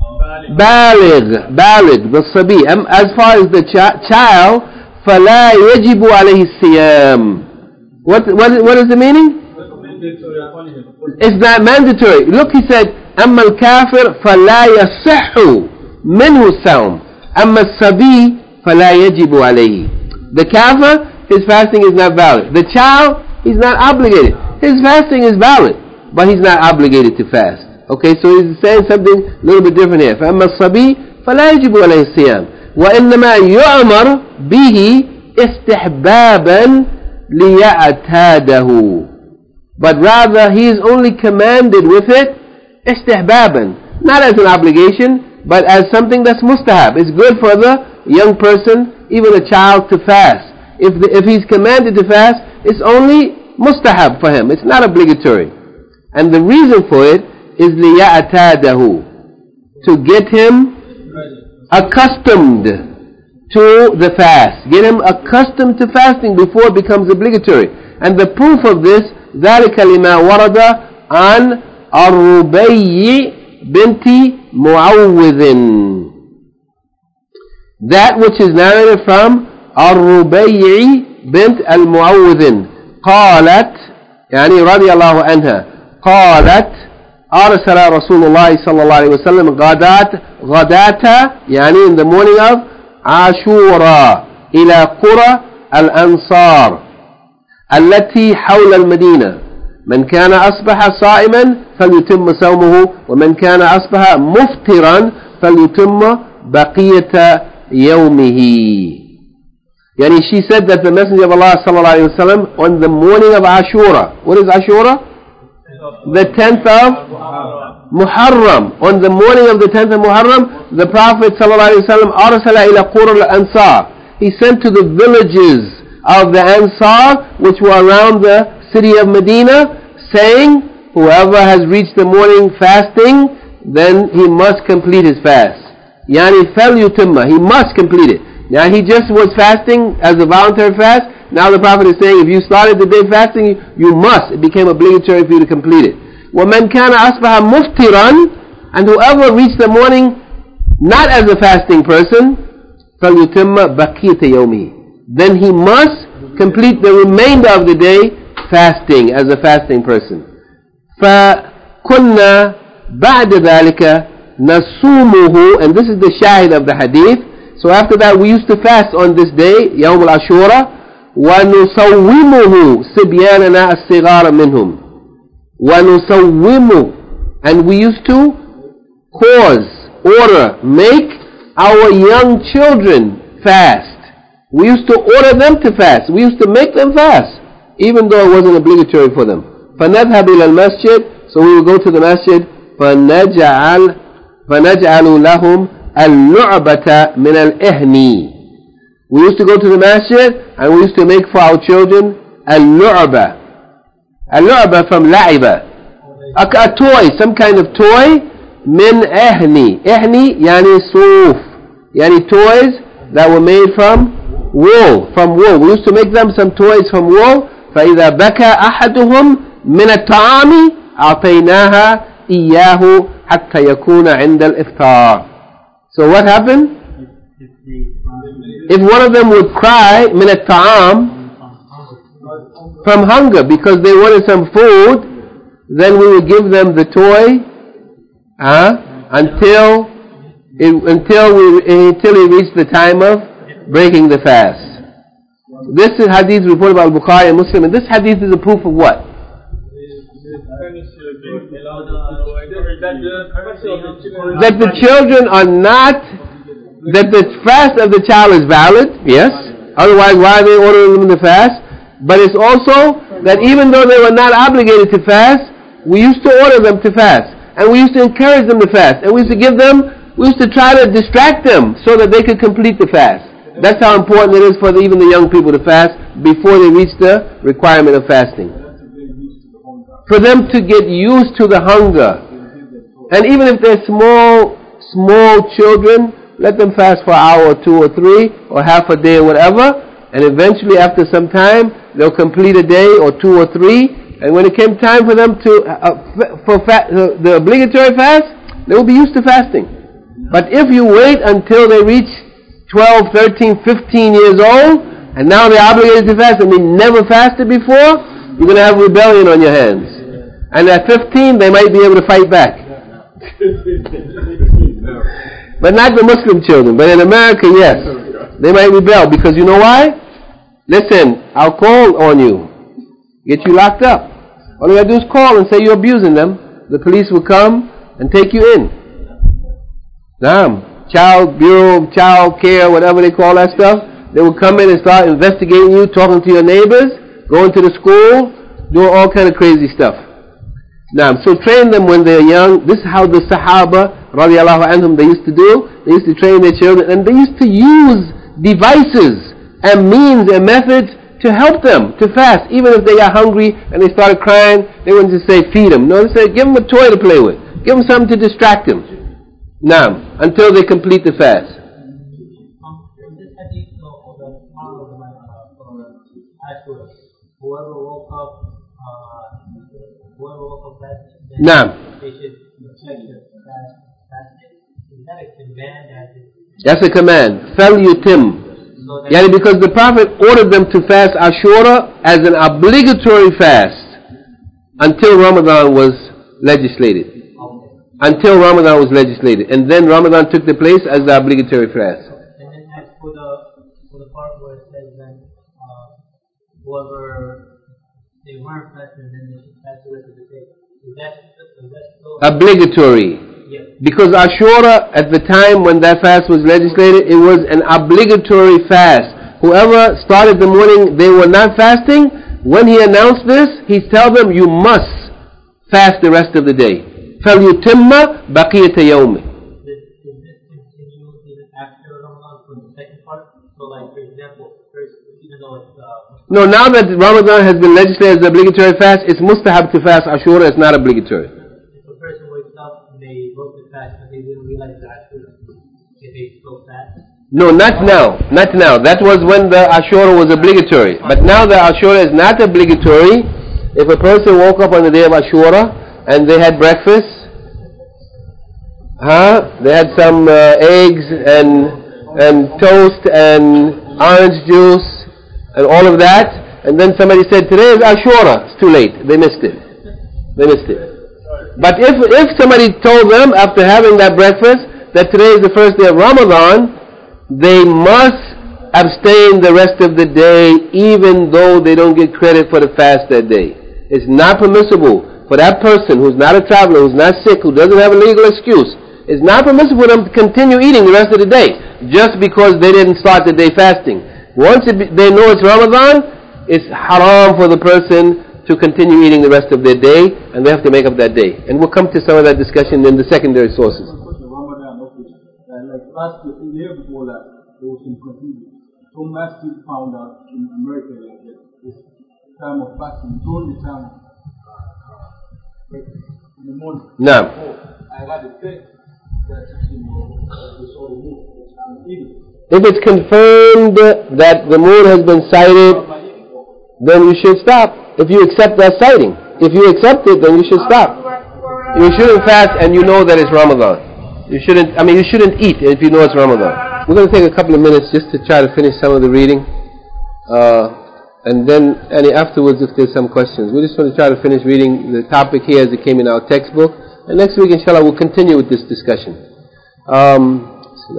Baligh. Baligh, the sabi. As far as the ch- child, فلا يجب عليه الصيام. What, what, what is the meaning? It's not mandatory. Look, he said, أما الكافر فلا يصح منه الصوم. أما الصبي فلا يجب عليه. The kafir, his fasting is not valid. The child, he's not obligated. His fasting is valid, but he's not obligated to fast. Okay, so he's saying something a little bit different here. فأما الصبي فلا يجب عليه الصيام وإنما يؤمر به استحبابا ليعتاده. But rather he is only commanded with it istihbaban, not as an obligation, but as something that's mustahab. It's good for the young person, even a child, to fast. If the, if he's commanded to fast, it's only mustahab for him. It's not obligatory. And the reason for it is liya'atadahu, to get him accustomed to the fast. Get him accustomed to fasting before it becomes obligatory. And the proof of this, ذلك لما ورد عن الربيع بنت معوذ. That which is narrated from الربيع بنت المعوذ قالت يعني رضي الله عنها قالت أرسل رسول الله صلى الله عليه وسلم غداة غداة يعني in the morning of عاشوراء إلى قرى الأنصار التي حول المدينة. من كان أصبح صائما فليتم صومه ومن كان أصبح مفطرا فليتم بقية يومه. Yani she said that the Messenger of Allah sallallahu alayhi wa sallam on the morning of Ashura, what is Ashura? The tenth of Muharram. On the morning of the tenth of Muharram, the Prophet sallallahu alayhi wa sallam arsala ila qura al-ansar. He sent to the villages of the Ansar which were around the city of Medina, saying, whoever has reached the morning fasting, then he must complete his fast. Yani fel yutimma, he must complete it. Now he just was fasting as a voluntary fast. Now the Prophet is saying, if you started the day fasting, you must. It became obligatory for you to complete it. وَمَنْ كَانَ أَصْبَحَ مُفْتِرًا, and whoever reached the morning not as a fasting person, فَلْيُتِمَّ بَقِيَةَ يَوْمِهِ, then he must complete the remainder of the day fasting as a fasting person. فَكُنَّا بَعْدَ ذَلِكَ نَصُومُهُ, and this is the shahid of the hadith. So after that we used to fast on this day, Yawm al-Ashura, وَنُصَوِّمُهُ سِبْيَانَنَا الصِّغَارَ مِنْهُمْ. وَنُصَوِّمُ, and we used to cause, order, make our young children fast. We used to order them to fast. We used to make them fast, even though it wasn't obligatory for them. فَنَذْهَبْ إِلَى الْمَسْجِدِ, so we would go to the masjid, فَنَجْعَلْ فَنَجْعَلُ لَهُمْ اللعبة من الإهن. We used to go to the masjid and we used to make for our children اللعبة. اللعبة from لعبة, a, a toy, some kind of toy. من إهن, إهن يعني صوف, يعني toys that were made from wool, from wool. We used to make them some toys from wool. فإذا بكى أحدهم من الطعام أعطيناها إياه حتى يكون عند الإفطار. So what happened? If one of them would cry min at-ta'am, from hunger, because they wanted some food, then we would give them the toy uh, until it, until we until it reached the time of breaking the fast. This is hadith reported by Al-Bukhari and Muslim, and this hadith is a proof of what? That the children are not, that the fast of the child is valid, yes, otherwise why are they ordering them to fast? But it's also that even though they were not obligated to fast, we used to order them to fast, and we used to encourage them to fast, and we used to give them, we used to try to distract them so that they could complete the fast. That's how important it is for the, even the young people to fast before they reach the requirement of fasting. For them to get used to the hunger. And even if they're small, small children, let them fast for an hour or two or three, or half a day or whatever, and eventually after some time, they'll complete a day or two or three, and when it came time for them to, uh, for fa- uh, the obligatory fast, they will be used to fasting. But if you wait until they reach twelve, thirteen, fifteen years old, and now they're obligated to fast, and they never fasted before, you're going to have rebellion on your hands. And at fifteen, they might be able to fight back. But not the Muslim children. But in America, yes. They might rebel. Because you know why? Listen, I'll call on you. Get you locked up. All you got to do is call and say you're abusing them. The police will come and take you in. Naam. Child Bureau, Child Care, whatever they call that stuff. They will come in and start investigating you, talking to your neighbors, going to the school, doing all kind of crazy stuff. Now, so train them when they're young. This is how the Sahaba, radiallahu anhum, they used to do. They used to train their children, and they used to use devices and means and methods to help them to fast. Even if they got hungry and they started crying, they wouldn't just say feed them. No, they said give them a toy to play with. Give them something to distract them. Now, until they complete the fast. Whoever woke up, uh, whoever woke up that, Naam. they should Is that a command as it? That's a command. فَلْيُتِمْ. Yani because the Prophet ordered them to fast Ashura as an obligatory fast until Ramadan was legislated. Okay. Until Ramadan was legislated. And then Ramadan took the place as the obligatory fast. And then as for the, for the part where it says that uh, whoever they weren't fasting, then they should fast the rest of the day. Is that, is that still Obligatory. Yes. Because Ashura, at the time when that fast was legislated, it was an obligatory fast. Whoever started the morning, they were not fasting. When he announced this, he tell them, you must fast the rest of the day. فَلْيُتِمَّ بَقِيَةَ يَوْمِ. Did, did this continue even after Ramadan for the second part? So like, for example, first, even though it's... Uh, No, now that Ramadan has been legislated as obligatory fast, it's mustahab to fast Ashura, it's not obligatory. if a person wakes up and they broke the fast, but they didn't realize that if they still fast. No, not now, not now. That was when the Ashura was obligatory. But now the Ashura is not obligatory. If a person woke up on the day of Ashura and they had breakfast, huh? They had some uh, eggs and and toast and orange juice and all of that, and then somebody said, today is Ashura. It's too late. They missed it. They missed it. But if if somebody told them after having that breakfast that today is the first day of Ramadan, they must abstain the rest of the day even though they don't get credit for the fast that day. It's not permissible for that person who's not a traveler, who's not sick, who doesn't have a legal excuse. It's not permissible for them to continue eating the rest of the day just because they didn't start the day fasting. Once it be, they know it's Ramadan, it's haram for the person to continue eating the rest of their day, and they have to make up that day. And we'll come to some of that discussion in the secondary sources. Ramadan, okay. Uh, like last year, a year before that, there was some confusion. Some masjid found out in America like that this time of fasting, during the time of in the morning. No. I got a text that you know this all moved. I'm eating. If it's confirmed that the moon has been sighted, then you should stop. If you accept that sighting, if you accept it, then you should stop. You shouldn't fast and you know that it's Ramadan. You shouldn't. I mean, you shouldn't eat if you know it's Ramadan. We're going to take a couple of minutes just to try to finish some of the reading, uh, and then any afterwards, if there's some questions, we just want to try to finish reading the topic here as it came in our textbook. And next week, inshallah, we'll continue with this discussion. Um,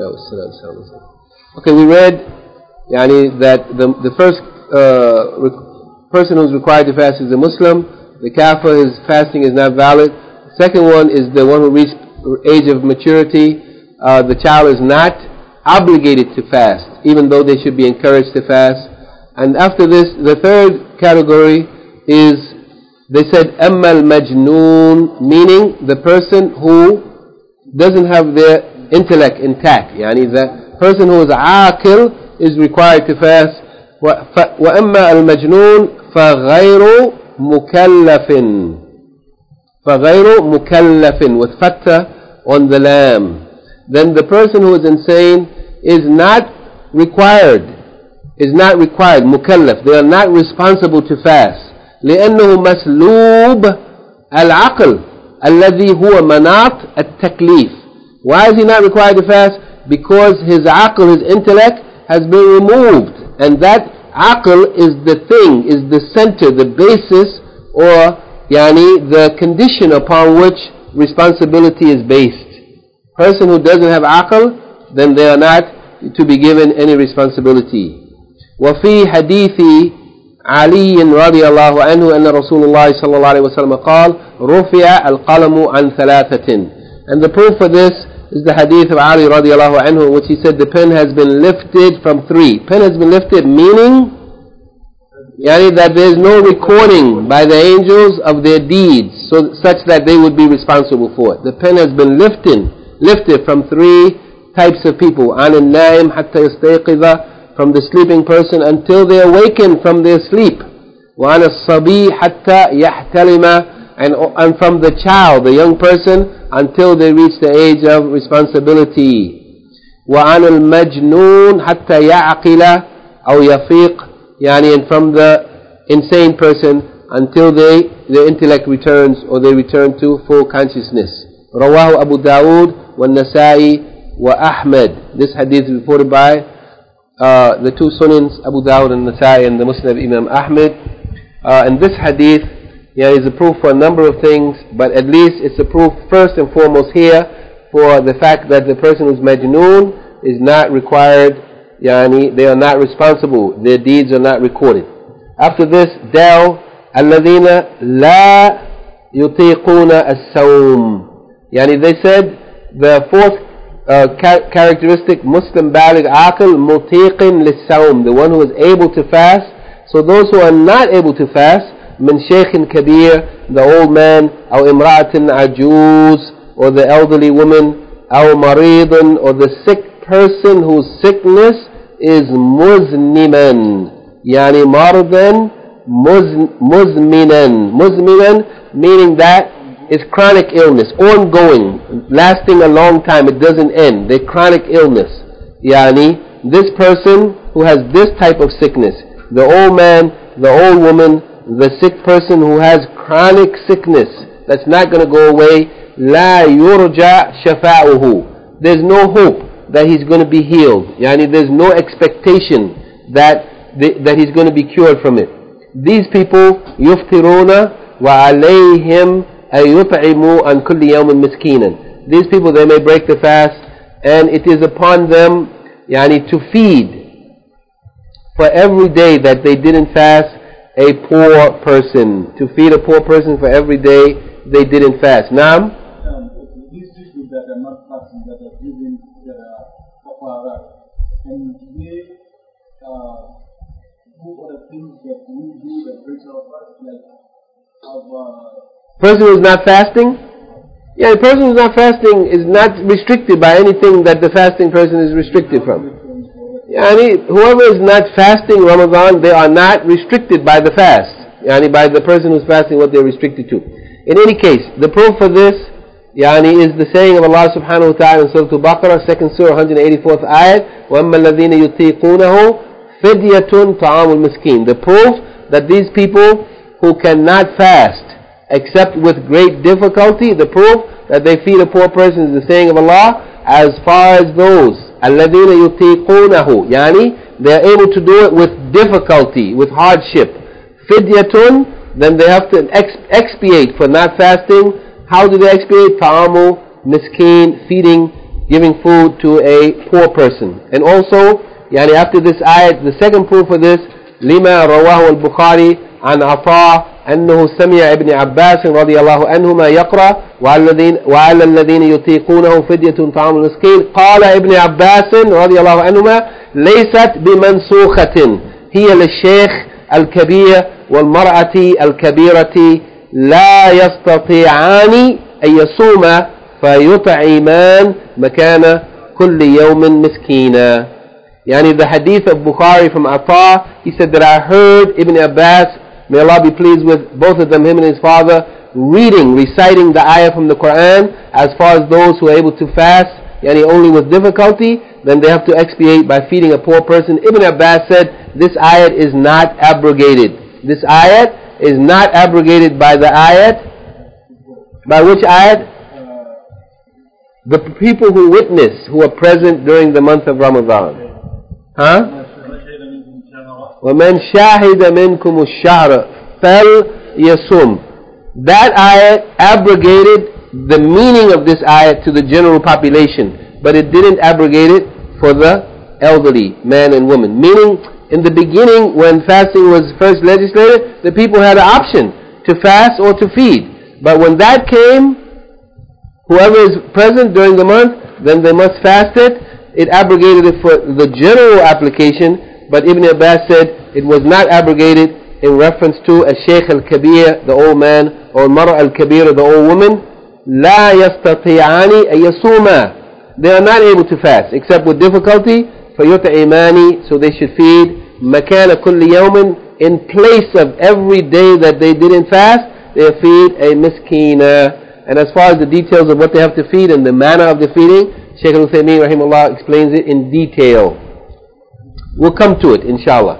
okay, we read, yani, that the the first uh, re- person who's required to fast is a Muslim. The kafir, his fasting is not valid. The second one is the one who reached age of maturity. Uh, the child is not obligated to fast, even though they should be encouraged to fast. And after this, the third category is, they said, أَمَّا الْمَجْنُونَ, meaning the person who doesn't have their intellect intact. Yani the person who is aqil is required to fast. وَأَمَّا الْمَجْنُونَ فَغَيْرُ مُكَلَّفٍ فَغَيْرُ مُكَلَّفٍ with fatha on the lam. Then the person who is insane is not required, is not required, mukallaf. They are not responsible to fast. لأنه مسلوب العقل الذي هو مناط التكليف. Why is he not required to fast? Because his aql, his intellect, has been removed. And that aql is the thing, is the center, the basis, or yani, the condition upon which responsibility is based. Person who doesn't have aql, then they are not to be given any responsibility. وفي حديث علي رضي الله عنه أن رسول الله صلى الله عليه وسلم قال رفع القلم عن ثلاثة. And the proof for this is the hadith of Ali رضي الله عنه, in which he said the pen has been lifted from three. Pen has been lifted, meaning yani, that there is no recording by the angels of their deeds, so such that they would be responsible for it. The pen has been lifted, lifted from three types of people. عن النائم حتى يستيقظ, from the sleeping person until they awaken from their sleep. وعن الصبي حتى يحتلم, and, and from the child, the young person, until they reach the age of responsibility. وعن المجنون حتى يعقل أو يفيق, yani, and from the insane person until they, their intellect returns or they return to full consciousness. رواه أبو داود والنسائي وأحمد. This hadith is reported by uh, the two Sunans, Abu Dawud and Nasai, and the Musnad of Imam Ahmed. Uh, and this hadith yeah, is a proof for a number of things, but at least it's a proof first and foremost here for the fact that the person who's majnoon is not required, yani, they are not responsible, their deeds are not recorded. After this, Dal, الَّذِينَ لَا يُطِيقُونَ السَّوْمِ. Yani they said, the fourth uh, ca- characteristic, Muslim baligh aqil mutiqin lis-sawm, the one who is able to fast. So those who are not able to fast, min shaykhin kabir, the old man, or imra'atin ajuz, or the elderly woman, or maridun, or the sick person whose sickness is muzniman. Yani mardan muzminan. Muzminan meaning that it's chronic illness, ongoing, lasting a long time, it doesn't end. They're chronic illness. Yani, this person who has this type of sickness, the old man, the old woman, the sick person who has chronic sickness that's not going to go away, la yurja shafa'uhu. There's no hope that he's going to be healed. Yani, there's no expectation that the, that he's going to be cured from it. These people, yuftiruna wa alayhim ayut'imu an kulli yawmin miskinan. These people, they may break the fast, and it is upon them, yani, to feed for every day that they didn't fast a poor person. To feed a poor person for every day they didn't fast. Naam? Um, these people that are not fasting, that are giving their kafara, and they uh, do other things that we do that breaks our fast, like have uh, person who's not fasting? Yeah, the person who's not fasting is not restricted by anything that the fasting person is restricted from. Yani, whoever is not fasting Ramadan, they are not restricted by the fast. Yani, by the person who's fasting, what they're restricted to. In any case, the proof for this, yani, is the saying of Allah subhanahu wa ta'ala in Surah Al-Baqarah, second surah, one hundred eighty-fourth ayat, وَأَمَّا الَّذِينَ يُطِيقُونَهُ فِدْيَةٌ طَعَامُ الْمِسْكِينَ. The proof that these people who cannot fast except with great difficulty, the proof that they feed a poor person is the saying of Allah, as far as those الَّذِينَ يُطِيقُونَهُ, yani, they are able to do it with difficulty, with hardship. Fidyatun, then they have to ex- expiate for not fasting. How do they expiate? Ta'amu, miskeen, feeding, giving food to a poor person. And also, yani, after this ayat, the second proof for this, لما رواه البخاري عن عطاء أنه سمع ابن عباس رضي الله عنهما يقرأ وعلى الذين يطيقونه فدية طعام المسكين. قال ابن عباس رضي الله عنهما ليست بمنسوخة، هي للشيخ الكبير والمرأة الكبيرة لا يستطيعان أن يصوم فيطعمان مكان كل يوم مسكينا. Yani, the hadith of Bukhari from Atta, he said that I heard Ibn Abbas, may Allah be pleased with both of them, him and his father, reading, reciting the ayah from the Quran, as far as those who are able to fast, yani only with difficulty, then they have to expiate by feeding a poor person. Ibn Abbas said, this ayat is not abrogated. This ayat is not abrogated by the ayat. By which ayat? The people who witness, who are present during the month of Ramadan. Huh? وَمَنْ شَاهِدَ مِنْكُمُ الشَّهْرَ فَلْيَصُمْ. That ayat abrogated the meaning of this ayat to the general population, but it didn't abrogate it for the elderly, man and woman. Meaning, in the beginning, when fasting was first legislated, the people had an option to fast or to feed. But when that came, whoever is present during the month, then they must fast it. It abrogated it for the general application, but Ibn Abbas said it was not abrogated in reference to a Shaykh al-Kabir, the old man, or Mara al-Kabir, the old woman. لا يستطيعان أن يصوما. They are not able to fast except with difficulty. فيطعمان, so they should feed. مكان كل يوم, in place of every day that they didn't fast, they feed a miskina. And as far as the details of what they have to feed and the manner of the feeding, Shaykh al-Uthaymeen rahimahullah explains it in detail. We'll come to it, inshallah.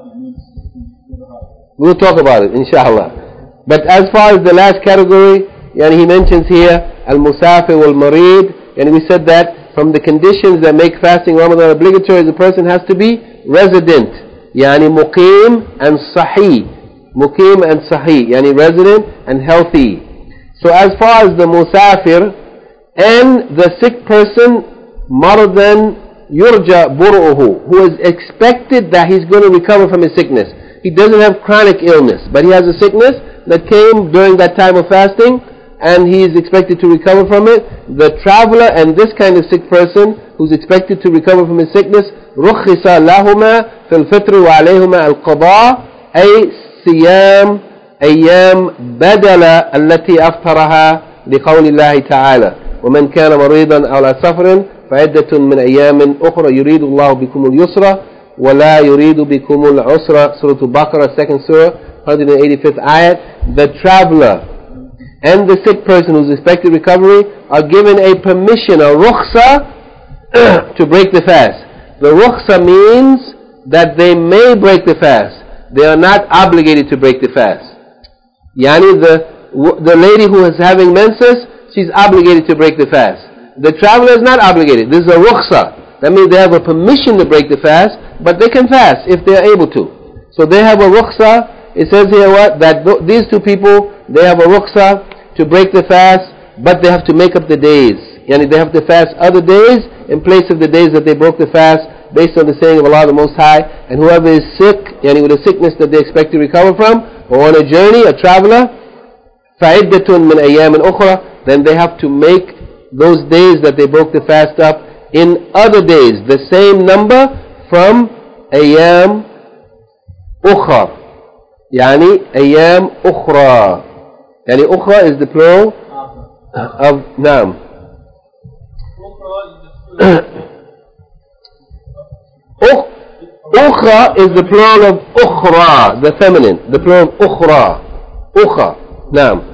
We'll talk about it, inshallah. But as far as the last category, Yani he mentions here al-musafir wal-marid, and we said that from the conditions that make fasting Ramadan obligatory, the person has to be resident. Yani muqim and sahih. Muqim and sahih. Yani resident and healthy. So as far as the musafir and the sick person, maradan yurja buru'uhu, who is expected that he's going to recover from his sickness. He doesn't have chronic illness, but he has a sickness that came during that time of fasting, and he is expected to recover from it. The traveler and this kind of sick person who's expected to recover from his sickness, رُخِّصَ لَهُمَا فِي الْفِطْرِ وَعَلَيْهُمَا الْقَضَاء أي صيام أيام بدل التي أفطرها لقول الله تعالى ومن كان مريضا أو على سفر فعدة من أيام أخرى يريد الله بكم اليسر ولا يريد بكم العسر. Surah Al-Baqarah, second surah, one hundred eighty-fifth ayat. The traveler and the sick person who's expected recovery are given a permission, a rukhsa, to break the fast. The rukhsa means that they may break the fast. They are not obligated to break the fast. Yani the, the lady who is having menses, she's obligated to break the fast. The traveler is not obligated. This is a rukhsa. That means they have a permission to break the fast, but they can fast if they are able to. So they have a rukhsa. It says here what? That th- these two people, they have a rukhsa to break the fast, but they have to make up the days. Yani they have to fast other days in place of the days that they broke the fast, based on the saying of Allah the Most High. And whoever is sick, yani with a sickness that they expect to recover from, or on a journey, a traveler, فَعِدَّةٌ مِّنْ أَيَّامٍ أُخْرَى, then they have to make those days that they broke the fast up in other days, the same number from أيام أخرى. يعني أيام أخرى. يعني أخرى is the plural of نعم. أخرى is the plural of أخرى, the feminine, the plural of أخرى. أخرى. نعم.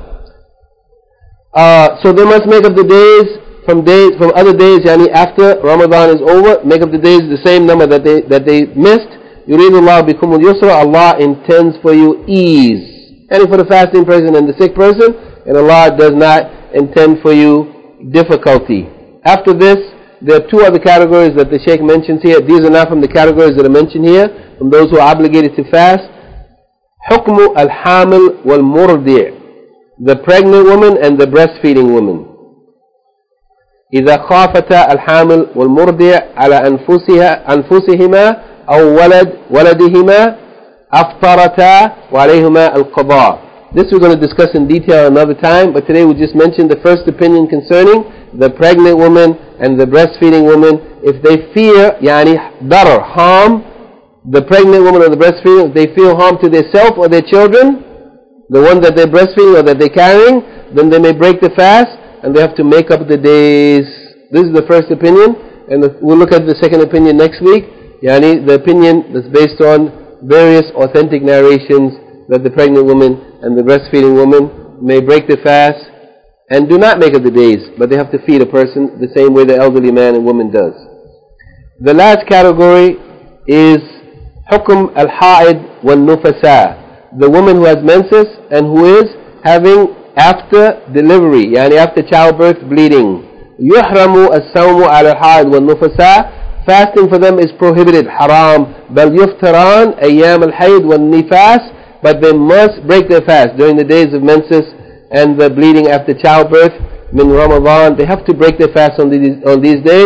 Uh, so they must make up the days from days from other days, yani after Ramadan is over, make up the days the same number that they that they missed. يُرِيدُ اللَّهُ بِكُمُ الْيُسْرَ, Allah intends for you ease. And for the fasting person and the sick person, and Allah does not intend for you difficulty. After this, there are two other categories that the Shaykh mentions here. These are not from the categories that are mentioned here, from those who are obligated to fast. حُكْمُ الْحَامِلِ وَالْمُرْضِعِ, the pregnant woman and the breastfeeding woman. إذا خافتا الحامل والمرضع على أنفسها أنفسهما أو ولد ولدهما أفطرتا وعليهما القضاء. This we're going to discuss in detail another time, but today we just mentioned the first opinion concerning the pregnant woman and the breastfeeding woman. If they fear يعني ضرر, harm, the pregnant woman or the breastfeeding, if they feel harm to themselves or their children, the one that they're breastfeeding or that they're carrying, then they may break the fast and they have to make up the days. This is the first opinion, and we'll look at the second opinion next week. Yani the opinion that's based on various authentic narrations that the pregnant woman and the breastfeeding woman may break the fast and do not make up the days, but they have to feed a person the same way the elderly man and woman does. The last category is حكم الحائض والنفساء, the woman who has menses and who is having after delivery, yani after childbirth bleeding. يحرم الصوم على الحائض والنفساء, fasting for them is prohibited, haram. بل يفطران أيام الحيض والنفاس, but they must break their fast during the days of menses and the bleeding after childbirth. من Ramadan, they have to break their fast on these on these days.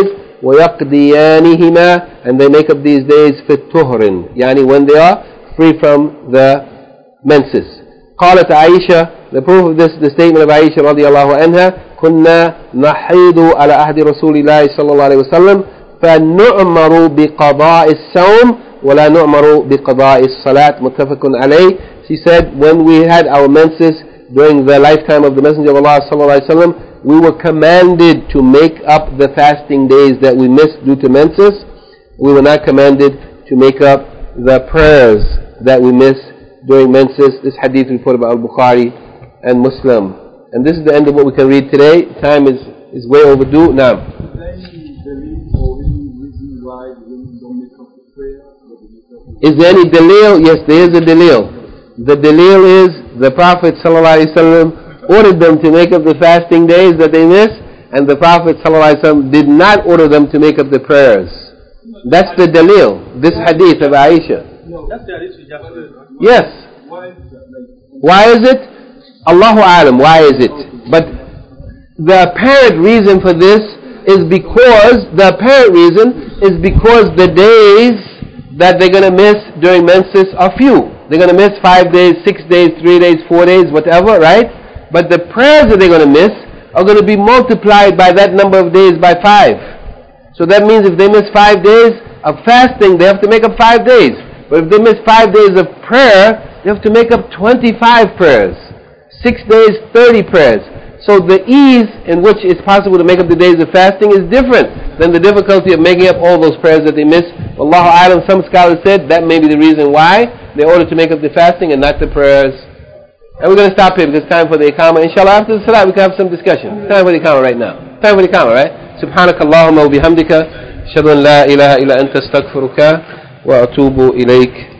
ويقضيانهما, and they make up these days في الطهر, yani when they are free from the menses. قالت عائشة, the proof of this, the statement of Aisha رضي الله عنها, كنا نحيض على عهد رسول الله صلى الله عليه وسلم فنؤمر بقضاء الصوم ولا نؤمر بقضاء الصلاة, متفق عليه. She said, when we had our menses during the lifetime of the Messenger of Allah صلى الله عليه وسلم, we were commanded to make up the fasting days that we missed due to menses. We were not commanded to make up the prayers that we missed during menses. This hadith reported by Al-Bukhari and Muslim. And this is the end of what we can read today. Time is, is way overdue. Now, is there any belief or any reason why the women don't make up the prayer? Is there any dalil? Yes, there is a dalil. The dalil is the Prophet ﷺ ordered them to make up the fasting days that they miss, and the Prophet ﷺ did not order them to make up the prayers. That's the dalil, this hadith of Aisha. Yes. Why is it? Allahu Alam, why is it? But the apparent reason for this is because, the apparent reason is because the days that they're going to miss during menses are few. They're going to miss five days, six days, three days, four days, whatever, right? But the prayers that they're going to miss are going to be multiplied by that number of days by five. So that means if they miss five days of fasting, they have to make up five days. But if they miss five days of prayer, they have to make up twenty-five prayers. Six days, thirty prayers. So the ease in which it's possible to make up the days of fasting is different than the difficulty of making up all those prayers that they miss. Wallahu alam, some scholars said that may be the reason why they ordered to make up the fasting and not the prayers. And we're going to stop here because it's time for the Iqamah. Inshallah, after the Salah, we can have some discussion. It's time for the Iqamah right now. Time for the Iqamah, right? Subhanaka Allahumma wa bihamdika. Ashhadu an la ilaha illa anta astaghfiruka wa atubu ilayk.